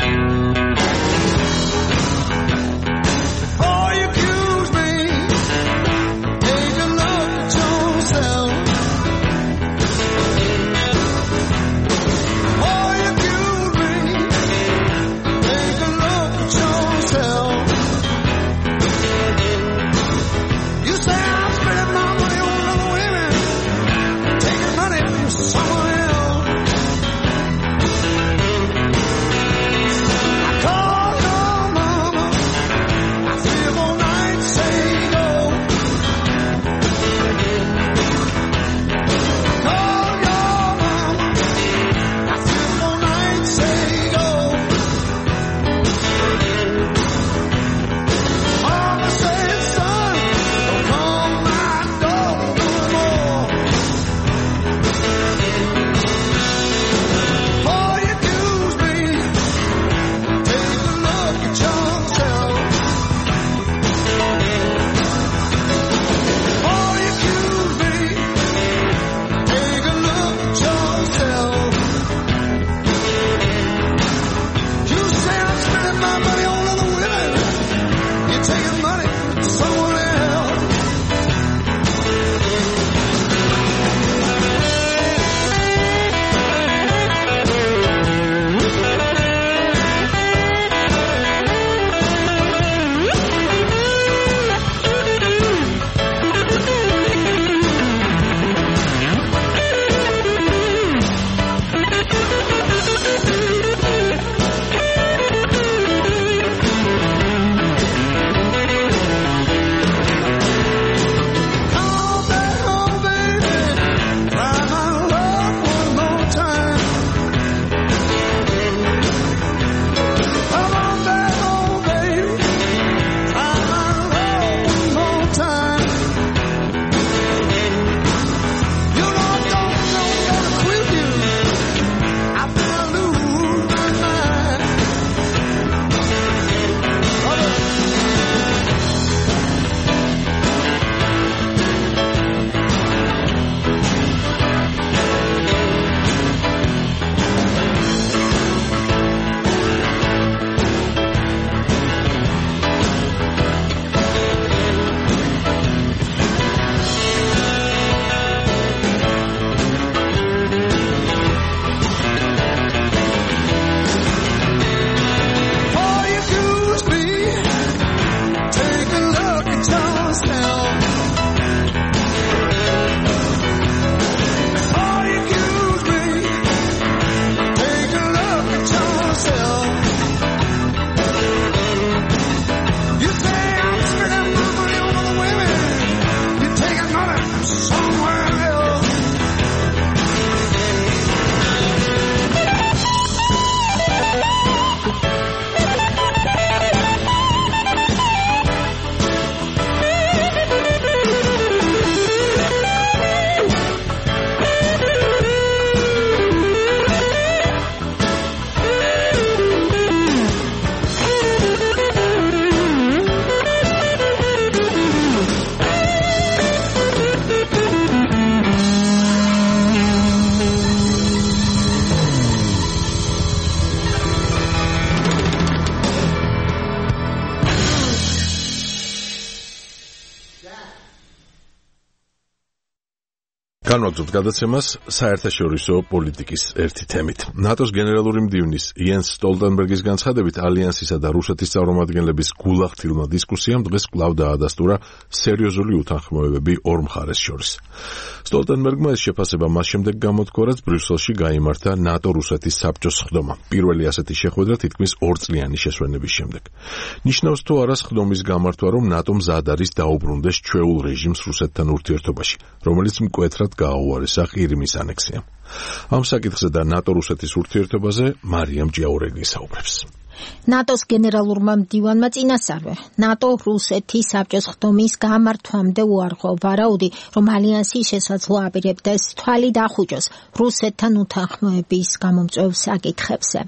განვაგრძობთ გადაცემას საერთაშორისო პოლიტიკის ერთი თემით. ნატოს გენერალური მდივნის იენს სტოლტენბერგის განცხადებით ალიანსისა და რუსეთის წარმომადგენლების გულახდილმა დისკუსიამ დღეს კვლავ დაადასტურა სერიოზული უთანხმოებები ორ მხარეს შორის. სტოლტენბერგმა ეს შეფასება მას შემდეგ გამოთქვა, რაც ბრიუსელში გაიმართა ნატო-რუსეთის საბჭოს სხდომა. პირველი ასეთი შეხვედრა თითქმის ორწლიანი შესვენების შემდეგ. ნიშნავს თუ არა სხდომის გამართვა, რომ ნატო მზად არის დაუბრუნდეს ჩვეულ რეჟიმს რუსეთთან ურთიერთობაში, რომელიც მკვეთრად გააუარესა ყირიმის ანექსიამ. ამ საკითხზე და ნატო-რუსეთის ურთიერთობაზე მარიამ ჯიაურელი საუბრებს. ნატოს გენერალურმა მდივანმა წინასწარვე ნატო-რუსეთის საბჭოს სხდომის გამართვამდე უარყო ვარაუდი, რომ ალიანსი შესაძლოა აპირებდეს თვალი დახუჭოს რუსეთთან უთანხმოების გამომწვევ საკითხებზე.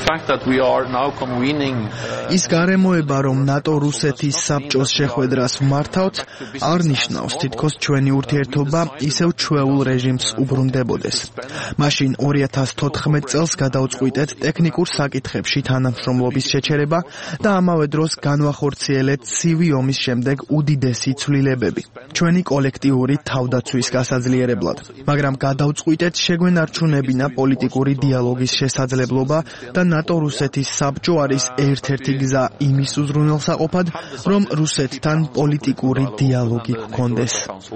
ის გარემოება, რომ ნატო-რუსეთის საბჭოს შეხვედრას ვმართავთ, არ ნიშნავს, თითქოს ჩვენი ურთიერთობა ისევ ჩვეულ რეჟიმს უბრუნდებოდეს. მაშინ ორი ათას თოთხმეტ წელს გადავწყვიტეთ ტექნიკურ საკითხებში თანამშრომლობის შეჩერება და ამავე დროს განვახორციელეთ ცივი ომის შემდეგ უდიდესი ცვლილებები, ჩვენი კოლექტიური თავდაცვის გასაძლიერებლად. მაგრამ გადავწყვიტეთ შეგვენარჩუნებინა პოლიტიკური დიალოგის შესაძლებლობა და ნატო-რუსეთის საბჭო არის ერთ-ერთი გზა იმის უზრუნველსაყოფად, რომ რუსეთთან პოლიტიკური დიალოგი გქონდეს.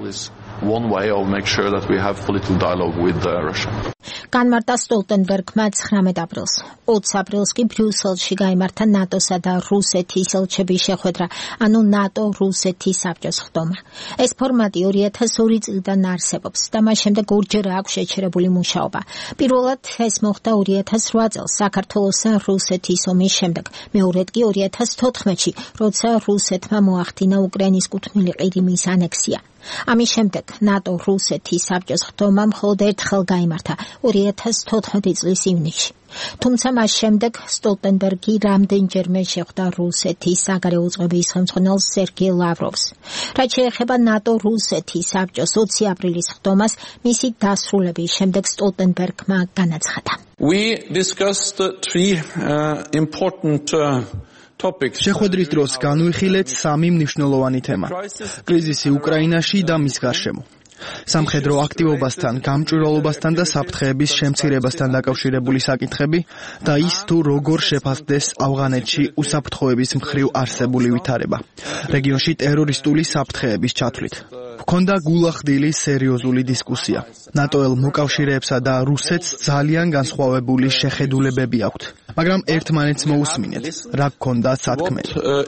განმარტა სტოლტენბერგმა ცხრამეტ აპრილს. ოცი აპრილს კი ბრიუსელში გაიმართა ნატოსა და რუსეთის ელჩების შეხვედრა, ანუ ნატო-რუსეთის საბჭოს სხდომა. ეს ფორმატი ორი ათას ორი წლიდან არსებობს და მას შემდეგ ორჯერ აქვს შეჩერებული მუშაობა. პირველად ეს მოხდა ორი ათას რვა წელს საქართველოსა რუსეთის ომის შემდეგ, მეორედ კი ორი ათას თოთხმეტში, როცა რუსეთმა მოახდინა უკრაინის კუთვნილი ყირიმის ანექსია. ამის შემდეგ ნატო-რუსეთის საბჭოს სხდომა მხოლოდ ერთხელ გაიმართა ორი ათას თოთხმეტი წლის ივნისში. თუმცა მას შემდეგ სტოლტენბერგი რამდენჯერმე შეხვდა რუსეთის საგარეო უწყების ხელმძღვანელს სერგეი ლავროვს. რაც შეეხება ნატო-რუსეთის საბჭოს ოცი აპრილის სხდომას, მისი დასრულების შემდეგ სტოლტენბერგმა განაცხადა. We discussed three uh, important uh, შეხვედრის დროს განვიხილეთ სამი მნიშვნელოვანი თემა: კრიზისი უკრაინაში და მის გარშემო, სამხედრო აქტივობასთან, გამჭვირვალობასთან და საფრთხეების შემცირებასთან დაკავშირებული საკითხები და ის თუ როგორ შეფასდეს ავღანეთში უსაფრთხოების მხრივ არსებული ვითარება, რეგიონში ტერორისტული საფრთხეების ჩათვლით. ჰქონდა გულახდილი სერიოზული დისკუსია. ნატოელ მოკავშირეებსა და რუსეთს ძალიან განსხვავებული შეხედულებები აქვთ, მაგრამ ერთმანეთს მოусმინეთ, რა გქონდა სათქმელი.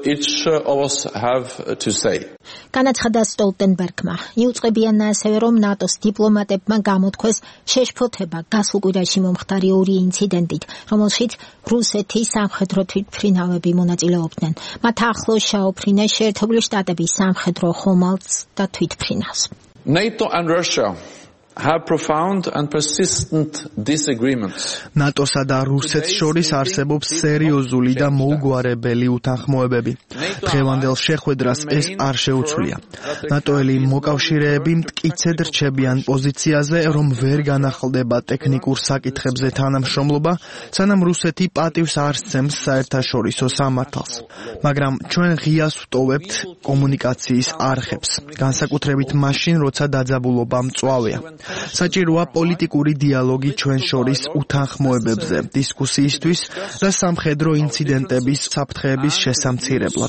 განაცხადა სტოლტენბერგმა. იუწყებიან ასევე, რომ ნატოს დიპლომატებმა გამოთქვეს შეშფოთება გასულ კვირაში მომხდარი ორი ინციდენტით, რომელშიც რუსეთის სამხედრო თვითმფრინავები მონაწილეობდნენ. მათ ახლოს შეაუფრინეს შეერთებული შტატების სამხედრო ხომალდს და თვითმფრინავს. NATO and Russia have profound and persistent disagreements. ნატოსა და რუსეთს შორის არსებობს სერიოზული და მოუგვარებელი უთანხმოებები. დღევანდელ შეხვედრას ეს არ შეუცვლია. ნატოელი მოკავშირეები მტკიცედ რჩებიან პოზიციაზე, რომ ვერ განახლდება ტექნიკურ საკითხებზე თანამშრომლობა, სანამ რუსეთი პატივს არ სცემს საერთაშორისო სამართალს. მაგრამ ჩვენ ღიას ვტოვებთ კომუნიკაციის არხებს, განსაკუთრებით მაშინ, როცა დაძაბულობა მწვავეა. საჭიროა პოლიტიკური დიალოგი ჩვენ შორის უთანხმოებებზე, დისკუსიისთვის და სამხედრო ინციდენტების საფრთხეების შესამცირებლად.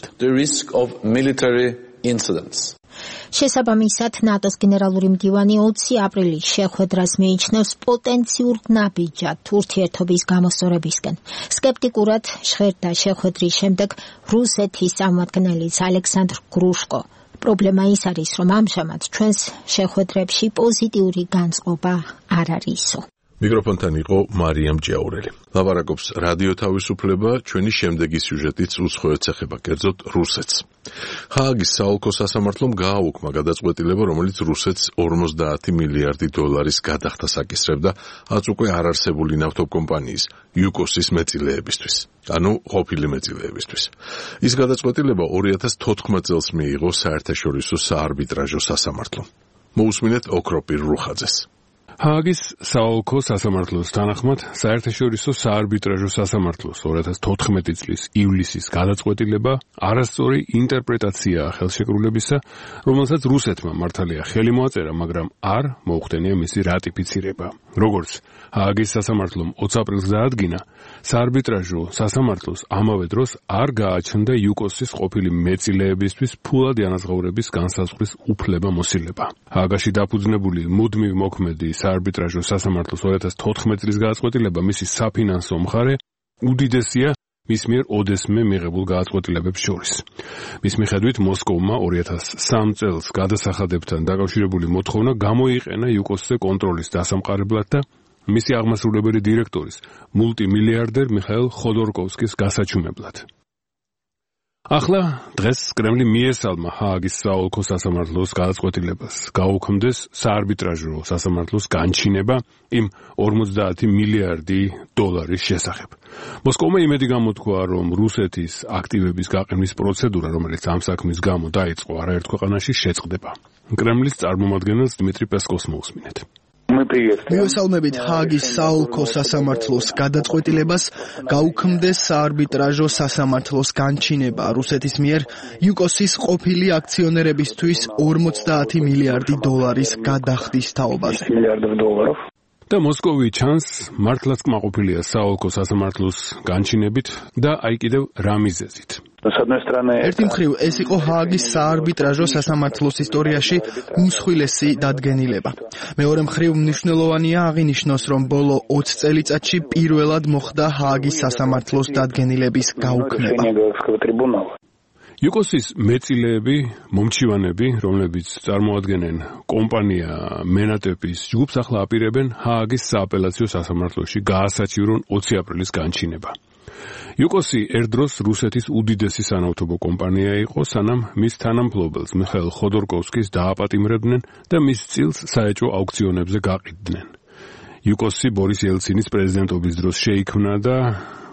შესაბამისად, ნატოს გენერალური მდივანი ოცი აპრილის შეხვედრას მიიჩნევს პოტენციურ ნაბიჯად ურთიერთობის გამოსწორებისკენ. სკეპტიკურად ჟღერდა შეხვედრის შემდეგ რუსეთის წარმომადგენელიც ალექსანდრ გრუშკო. პრობლემა ის არის, რომ ამჟამად ჩვენს შეხვედრებში პოზიტიური განწყობა არ არისო. მიკროფონთან იყო მარიამ ჭიაურელი. ლაპარაკობს რადიო თავისუფლება, ჩვენი შემდეგი სიუჟეტიც უცხოეთს ეხება, კერძოდ რუსეთს. ჰააგის საოლქო სასამართლომ გააუქმა გადაწყვეტილება, რომელიც რუსეთს ორმოცდაათი მილიარდი დოლარის გადახდას აკისრებდა აც უკვე არარსებული ნავთობკომპანიის იუკოსის მეწილეებისთვის, ანუ ყოფილი მეწილეებისთვის. ის გადაწყვეტილება ორი ათას თოთხმეტ წელს მიიღო საერთაშორისო საარბიტრაჟო სასამართლომ. მოусმინეთ ოქროპირ რუხაძეს. ჰააგის საოლქო სასამართლოს თანახმად საერთაშორისო საარბიტრაჟო სასამართლოს ორი ათას თოთხმეტი წლის ივლისის გადაწყვეტილება არასწორი ინტერპრეტაციაა ხელშეკრულებისა, რომელსაც რუსეთმა მართალია ხელი მოაწერა, მაგრამ არ მოუხდენია მისი რატიფიცირება. როგორც ჰააგის სასამართლომ ოცი აპრილს დაადგინა, საარბიტრაჟო სასამართლოს ამავე დროს არ გააჩნდა იუკოსის ყოფილი მეწილეებისთვის ფულად ანაზღაურების განსაზღვრის უფლება მოსილება. ჰააგაში დაფუძნებული მუდმივ მოქმედი საარბიტრაჟო სასამართლოს ორი ათას თოთხმეტი წლის გადაწყვეტილება მისი საფინანსო მხარე უდიდესია მის მიერ ოდესმე მიღებულ გადაწყვეტილებებს შორის. მის მიხედვით მოსკოვმა ორი ათას სამი წელს გადასახადებთან დაკავშირებული მოთხოვნა გამოიყენა იუკოსზე კონტროლის დასამყარებლად და მისი აღმასრულებელი დირექტორის მულტიმილიარდერ მიხაილ ხოდორკოვსკის გასაჩუმებლად. ახლა დღეს კრემლი მიესალმა ჰააგის საოლქო სასამართლოს გადაწყვეტილებას, გაუქმდეს საარბიტრაჟო სასამართლოს განჩინება იმ ორმოცდაათი მილიარდი დოლარის შესახებ. მოსკოვმა იმედი გამოთქვა, რომ რუსეთის აქტივების გაყენვის პროცედურა, რომელიც ამ საქმის გამო დაიწყო არაერთ ქვეყანაში, შეწყდება. კრემლის წარმომადგენელს დიმიტრი პესკოვს მოусმინეთ. მივესალმებით ჰააგის საოლქო სასამართლოს გადაწყვეტილებას, გაუქმდეს საარბიტრაჟო სასამართლოს განჩინება რუსეთის მიერ იუკოსის ყოფილი აქციონერებისთვის ორმოცდაათი მილიარდი დოლარის გადახდის თაობაზე. და მოსკოვი ჩანს მართლაც კმაყოფილია საოლქო სასამართლოს განჩინებით და აი კიდევ რა მიზეზით. ერთი მხრივ ეს იყო ჰააგის საარბიტრაჟო სასამართლოს ისტორიაში უმსხვილესი დადგენილება. მეორე მხრივ მნიშვნელოვანია აღინიშნოს, რომ ბოლო ოცი წელიწადში პირველად მოხდა ჰააგის სასამართლოს დადგენილების გაუქმება. იუკოსის მეწილეები, მომჩივანები, რომლებიც წარმოადგენენ კომპანია მენატეპის ჯგუფს, ახლა აპირებენ ჰააგის სააპელაციო სასამართლოში გაასაჩივრონ ოცი აპრილის განჩინება. იუკოსი ერთდროს რუსეთის უდიდესი სანავთობო კომპანია იყო, სანამ მის თანამფლობელს მიხაილ ხოდორკოვსკის დააპატიმრებდნენ და მის წილს საეჭვო აუქციონებზე გაყიდდნენ. იუკოსი ბორის ელცინის პრეზიდენტობის დროს შეიქმნა და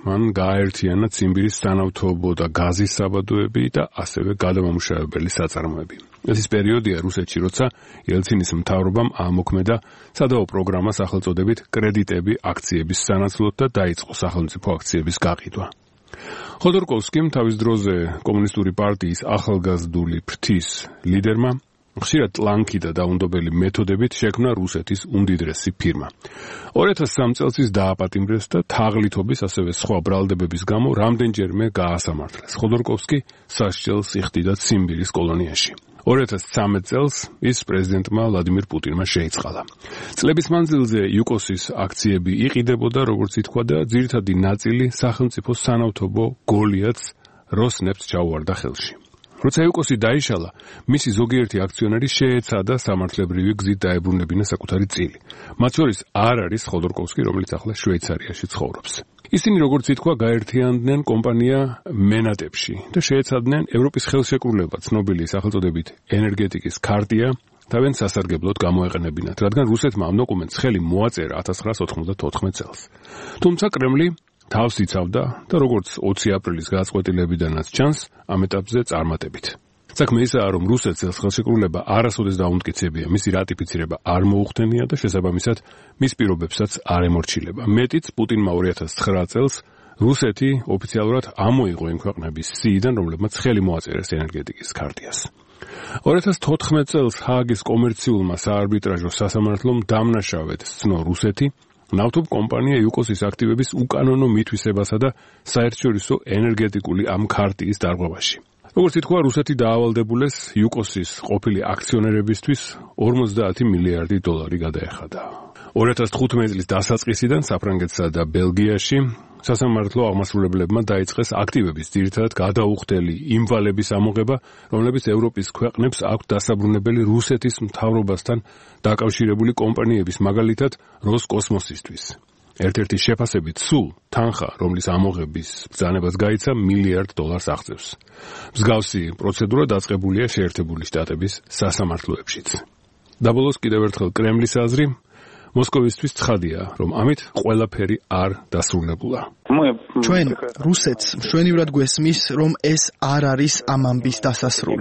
მან გააერთიანა ციმბირის სანავთობო და გაზის საბადოები და ასევე გადამამუშავებელი საწარმოები. ეს ის პერიოდია რუსეთში, როცა ელცინის მთავრობამ აამოქმედა სადავო პროგრამა სახელწოდებით კრედიტები აქციების სანაცვლოდ და დაიწყო სახელმწიფო აქციების გაყიდვა. ხოდორკოვსკიმ თავის დროზე კომუნისტური პარტიის ახალგაზრდული ფრთის ლიდერმა ხშირად ტლანქი და დაუნდობელი მეთოდებით შექმნა რუსეთის უმდიდრესი ფირმა. ორი ათას სამი წელს ის დააპატიმრეს და თაღლითობის ასევე სხვა ბრალდებების გამო რამდენჯერმე გაასამართლეს. ხოდორკოვსკი სასჯელს იხდიდა ციმბირის კოლონიაში. ორი ათას ცხრამეტ წელს ის პრეზიდენტმა ვლადიმირ პუტინმა შეიწყალა. წლების მანძილზე იუკოსის აქციები იყიდებოდა, როგორც ითქვა და ძირითადი ნაწილი სახელმწიფო სანავთობო გოლიათს როსნეფტს ჩაუვარდა ხელში. როცა იუკოსი დაიშალა, მისი ზოგიერთი აქციონერი შეეცადა სამართლებრივი გზით დაებრუნებინა საკუთარი წილი. მათ შორის არ არის ხოდორკოვსკი, რომელიც ახლა შვეიცარიაში ცხოვრობს. ისინი, როგორც ითქვა, გაერთიანდნენ კომპანია მენატებში და შეეცადნენ ევროპის ხელშეკრულება, ცნობილი სახელწოდებით ენერგეტიკის ქარტია, თავენ სასარგებლოდ გამოეყენებინათ, რადგან რუსეთმა ამ დოკუმენტს ხელი მოაწერა ათას ცხრაას ოცდაოთხმეტ წელს. თუმცა კრემლი თავს იცავდა და როგორც ოცი აპრილის გადაწყვეტილებიდანაც ჩანს, ამ ეტაპზე წარმატებით. საქმე ისაა, რომ რუსეთს ეს ხელშეკრულება არასოდეს დაუმტკიცებია, მისი რატიფიცირება არ მოუხდენია და შესაბამისად მის პირობებსაც არ ემორჩილება. მეტიც, პუტინმა ორი ათას ცხრა წელს რუსეთი ოფიციალურად ამოიღო იმ ქვეყნების სიიდან, რომლებმაც ხელი მოაწერეს ენერგეტიკის ქარტიას. ორი ათას თოთხმეტ წელს ჰააგის კომერციულმა საარბიტრაჟო სასამართლომ დამნაშავედ სცნო რუსეთი ნავთობ კომპანია იუკოსის აქტივების უკანონო მითვისებასა და საერთაშორისო ენერგეტიკული ამ ქარტიის დარღვევაში. როგორც ითქვა, რუსეთი დაავალდებულეს იუკოსის ყოფილი აქციონერებისთვის ორმოცდაათი მილიარდი დოლარი გადაეხადა. ორი ათას თხუთმეტ წლის დასაწყისიდან საფრანგეთსა და ბელგიაში სასამართლო აღმასრულებლებმა დაიწყეს აქტივების ძირითადად გადაუხდელი იმ ვალების ამოღება, რომლებიც ევროპის ქვეყნებს აქვთ დასაბრუნებელი რუსეთის მთავრობასთან დაკავშირებული კომპანიების, მაგალითად როსკოსმოსისთვის. ერთ-ერთი შეფასებით სულ თანხა, რომლის ამოღების ბრძანებას გაიცა, მილიარდ დოლარს აღწევს. მსგავსი პროცედურა დაწყებულია შეერთებული შტატების სასამართლოებშიც. დაბოლოს კიდევ ერთხელ კრემლის აზრი, მოსკოვისთვის ცხადია, რომ ამით ყველაფერი არ დასრულებულა. ჩვენ რუსეთს მშვენივრად გვესმის, რომ ეს არ არის ამ ამბის დასასრული.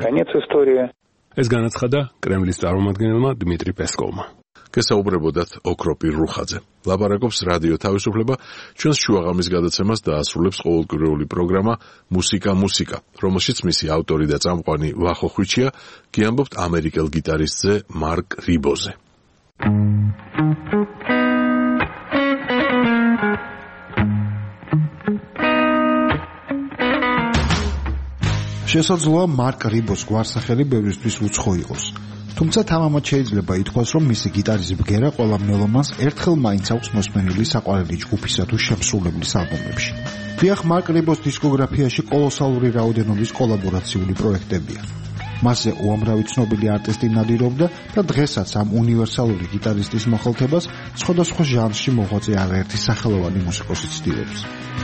ეს განაცხადა კრემლის წარმომადგენელმა დმიტრი პესკოვმა. გესაუბრებოდათ ოქროპირ რუხაძე. ლაპარაკობს რადიო თავისუფლება, ჩვენს შუაღამის გადაცემას დაასრულებს ყოველკვირეული პროგრამა მუსიკა მუსიკა, რომელშიც მისი ავტორი და წამყვანი ვახო ხვიჩია გიამბობთ ამერიკელ გიტარისტზე მარკ რიბოზე. შესაძლოა მარკ რიბოს გვარსახელი ბევრისთვის უცხო იყოს. თუმცა თამამად შეიძლება ითქვას, რომ მისი გიტარის ბგერა ყველა მელომანს ერთხელ მაინც აქვს მოსმენილი საყვარელი ჯგუფისა თუ შემსრულებლის ალბომებში. დიახ, მარკ რიბოს დისკოგრაფიაში კოლოსალური რაოდენობის კოლაბორაციული პროექტებია. მასზე უამრავი ცნობილი არტისტი ნადირობდა და დღესაც ამ უნივერსალური გიტარისტის მოხელთებას სხვადასხვა ჟანრში მოღვაწე არაერთი სახელოვანი მუსიკოსი ცდილობს.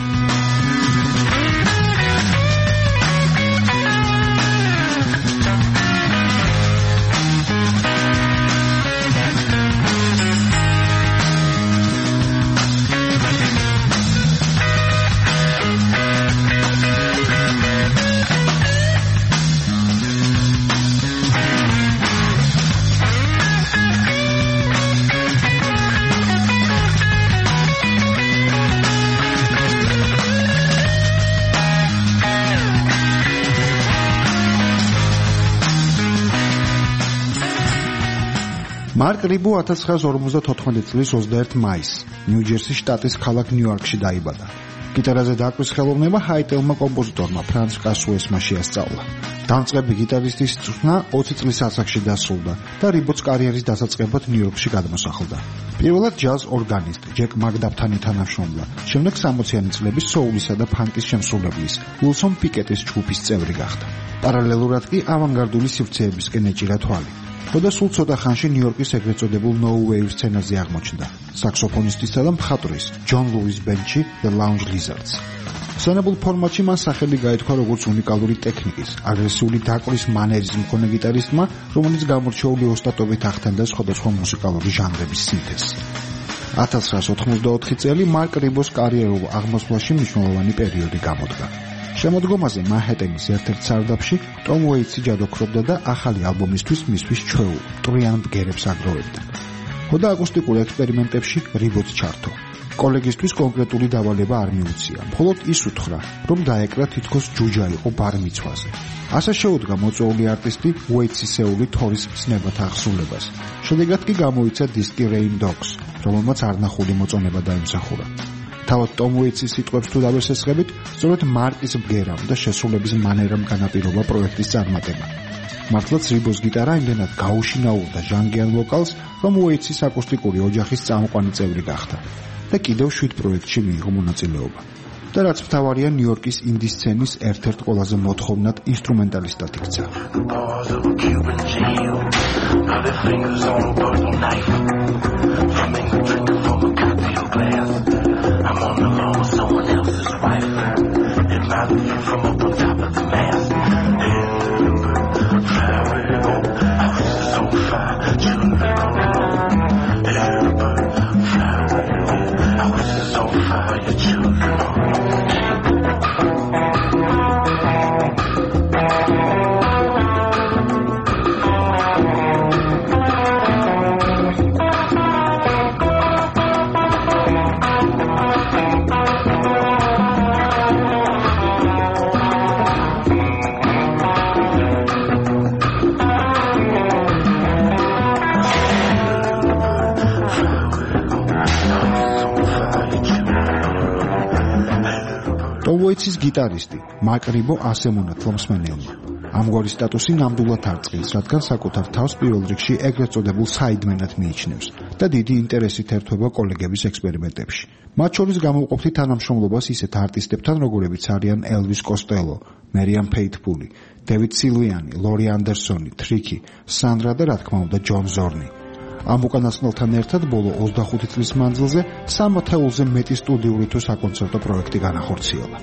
მარკ რიბო ათას ცხრაას ორმოცდათოთხმეტ წლის ოცდაერთი მაისს ნიუ-ჯერსის შტატის ქალაქ ნიუ-იორკში დაიბადა. გიტარაზე დაკვის ხელოვნება ჰაიტელმა კომპოზიტორმა ფრანც კასუესმა შეასწავლა. დამწყები გიტარისტის წვრთნა ოცი წლის ასაკში დასრულდა და რიბოც კარიერის დასაწყებად ნიუ-იორკში გადმოსახლდა. პირველად ჯაზ ორგანისტ ჯეკ მაგდაფთან ითანამშრომლა, შემდეგ სამოციანი წლების სოულისა და ფანკის შემსრულებლის უილსონ პიკეტის ჯგუფის წევრი გახდა. პარალელურად კი ავანგარდული სივრცეებისკენ ეჭირა თვალი. ხოდა სულ ცოტა ხანში ნიუ-იორკის ეგრეთ წოდებულ No Wave სცენაზე აღმოჩნდა. საქსოფონისტისა და მხატვრის ჯონ ლუის ბენდში The Lounge Lizards. სცენებულ ფორმატში მან სახელი გაითქვა როგორც უნიკალური ტექნიკის, აგრესიული დაკვრის მანერის მქონე გიტარისტმა, რომელიც გამორჩეული ოსტატობით ახდენდა სხვადასხვა მუსიკალური ჟანრების სინთეზს. ათას ცხრაასი ოთხმოცდაოთხი წელი მარკ რიბოს კარიერულ აღმასვლაში მნიშვნელოვანი პერიოდი გამოდგა. შემოდგომაზე მანჰეტენის ერთ-ერთ სარდაფში ტომ უეიტსი ჯადოქრობდა და ახალი ალბომისთვის მისთვის ჩვეულ მტვრიან ბგერებს აგროვებდა. ხოდა აკუსტიკურ ექსპერიმენტებში რიბოც ჩართო. კოლეგისთვის კონკრეტული დავალება არ მიუწია, მხოლოდ ის უთხრა, რომ დაეკრა თითქოს ჯუჯა იყო ბარმიცვაზე. ასე შეუდგა მოწვეული არტისტი უეიტსისეული თორის ხსნებათ აღსრულებას. შედეგად კი გამოიცა დისკი Rain Dogs, რომელმაც არნახული მოწონება დაიმსახურა. თავად ტომ უეიტსის სიტყვებს თუ დავესესხებით, სწორედ მარკის ბგერამ და შესრულების მანერამ განაპირობა პროექტის წარმატება. მართლაც რიბოს გიტარა იმდენად გაუშინაურდა ჟანგიან ვოკალს, რომ უეიტსის აკუსტიკური ოჯახის წამყვანი წევრი გახდა და კიდევ შვიდ პროექტში მიიღო მონაწილეობა. და რაც მთავარია, ნიუ-იორკის ინდი სცენის ერთ-ერთ ყველაზე მოთხოვნად ინსტრუმენტალისტად იქცა. I'm on the phone with someone else's wife. It might be from up on top of the mast. I was so fine, children. I was so fine, your children. ტომ უეიტსის გიტარისტი მარკ რიბო ასე მონათლა მსმენელმა. ამგვარი სტატუსი ნამდვილად არ წყლის, რადგან საკუთარ თავს პირველ რიგში ეგრეთ წოდებულ საიდმენად მიიჩნევს და დიდი ინტერესით ერთვება კოლეგების ექსპერიმენტებში. მათ შორის გამოვყოფთი თანამშრომლობას ისეთ არტისტებთან, როგორებიც არიან ელვის კოსტელო, მერიამ ფეითფული, დევიდ სილვიანი, ლორი ანდერსონი, ტრიკი, სანდრა და რა თქმა უნდა ჯონ ზორნი. ამ უკანასკნელთან ერთად ბოლო ოცდახუთი წლის მანძილზე სამ ათეულზე მეტი სტუდიური თუ საკონცერტო პროექტი განახორციელა.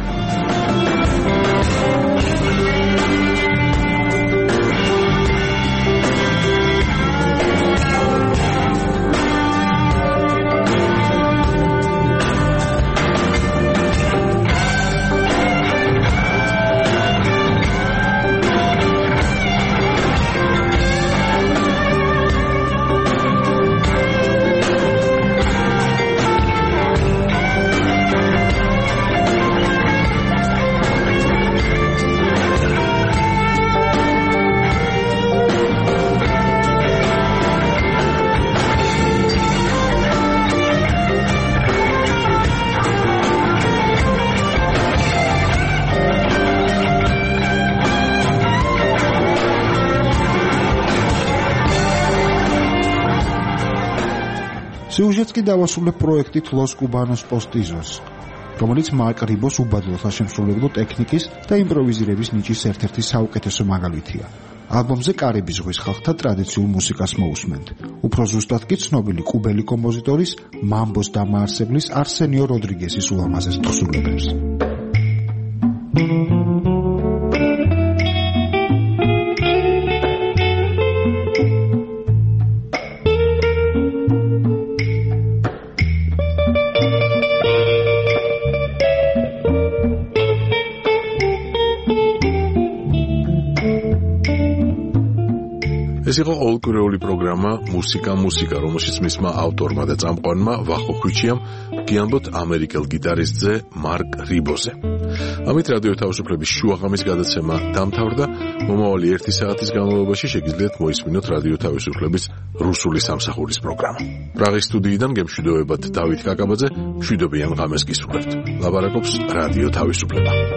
სიუჟეტს კი დავასრულებ პროექტით Los Cubanos Postizos, რომელიც მარკ რიბოს უბადლო საშემსრულებლო ტექნიკის და იმპროვიზირების ნიჭის ერთ-ერთი საუკეთესო მაგალითია. ალბომზე კარიბის ზღვის ხალხთა ტრადიციულ მუსიკას მოусმენთ. უფრო ზუსტად კი ცნობილი კუბელი კომპოზიტორის მამბოს დამაარსებლის არსენიო როდრიგესის ულამაზეს თხზულებებს. ეს იყო ყოველკვირეული პროგრამა მუსიკა მუსიკა, რომელშიც მისმა ავტორმა და წამყვანმა ვახო ხვიჩიამ გიამბოთ ამერიკელ გიტარისტზე მარკ რიბოზე. ამით რადიო თავისუფლების შუაღამის გადაცემა დამთავრდა. მომავალი ერთი საათის განმავლობაში შეგიძლიათ მოისმინოთ რადიო თავისუფლების რუსული სამსახურის პროგრამა. პრაღის სტუდიიდან გემშვიდობებათ დავით კაკაბაძე, მშვიდობიან ღამეს გისურვებთ. ლაბარაკობს რადიო თავისუფლება.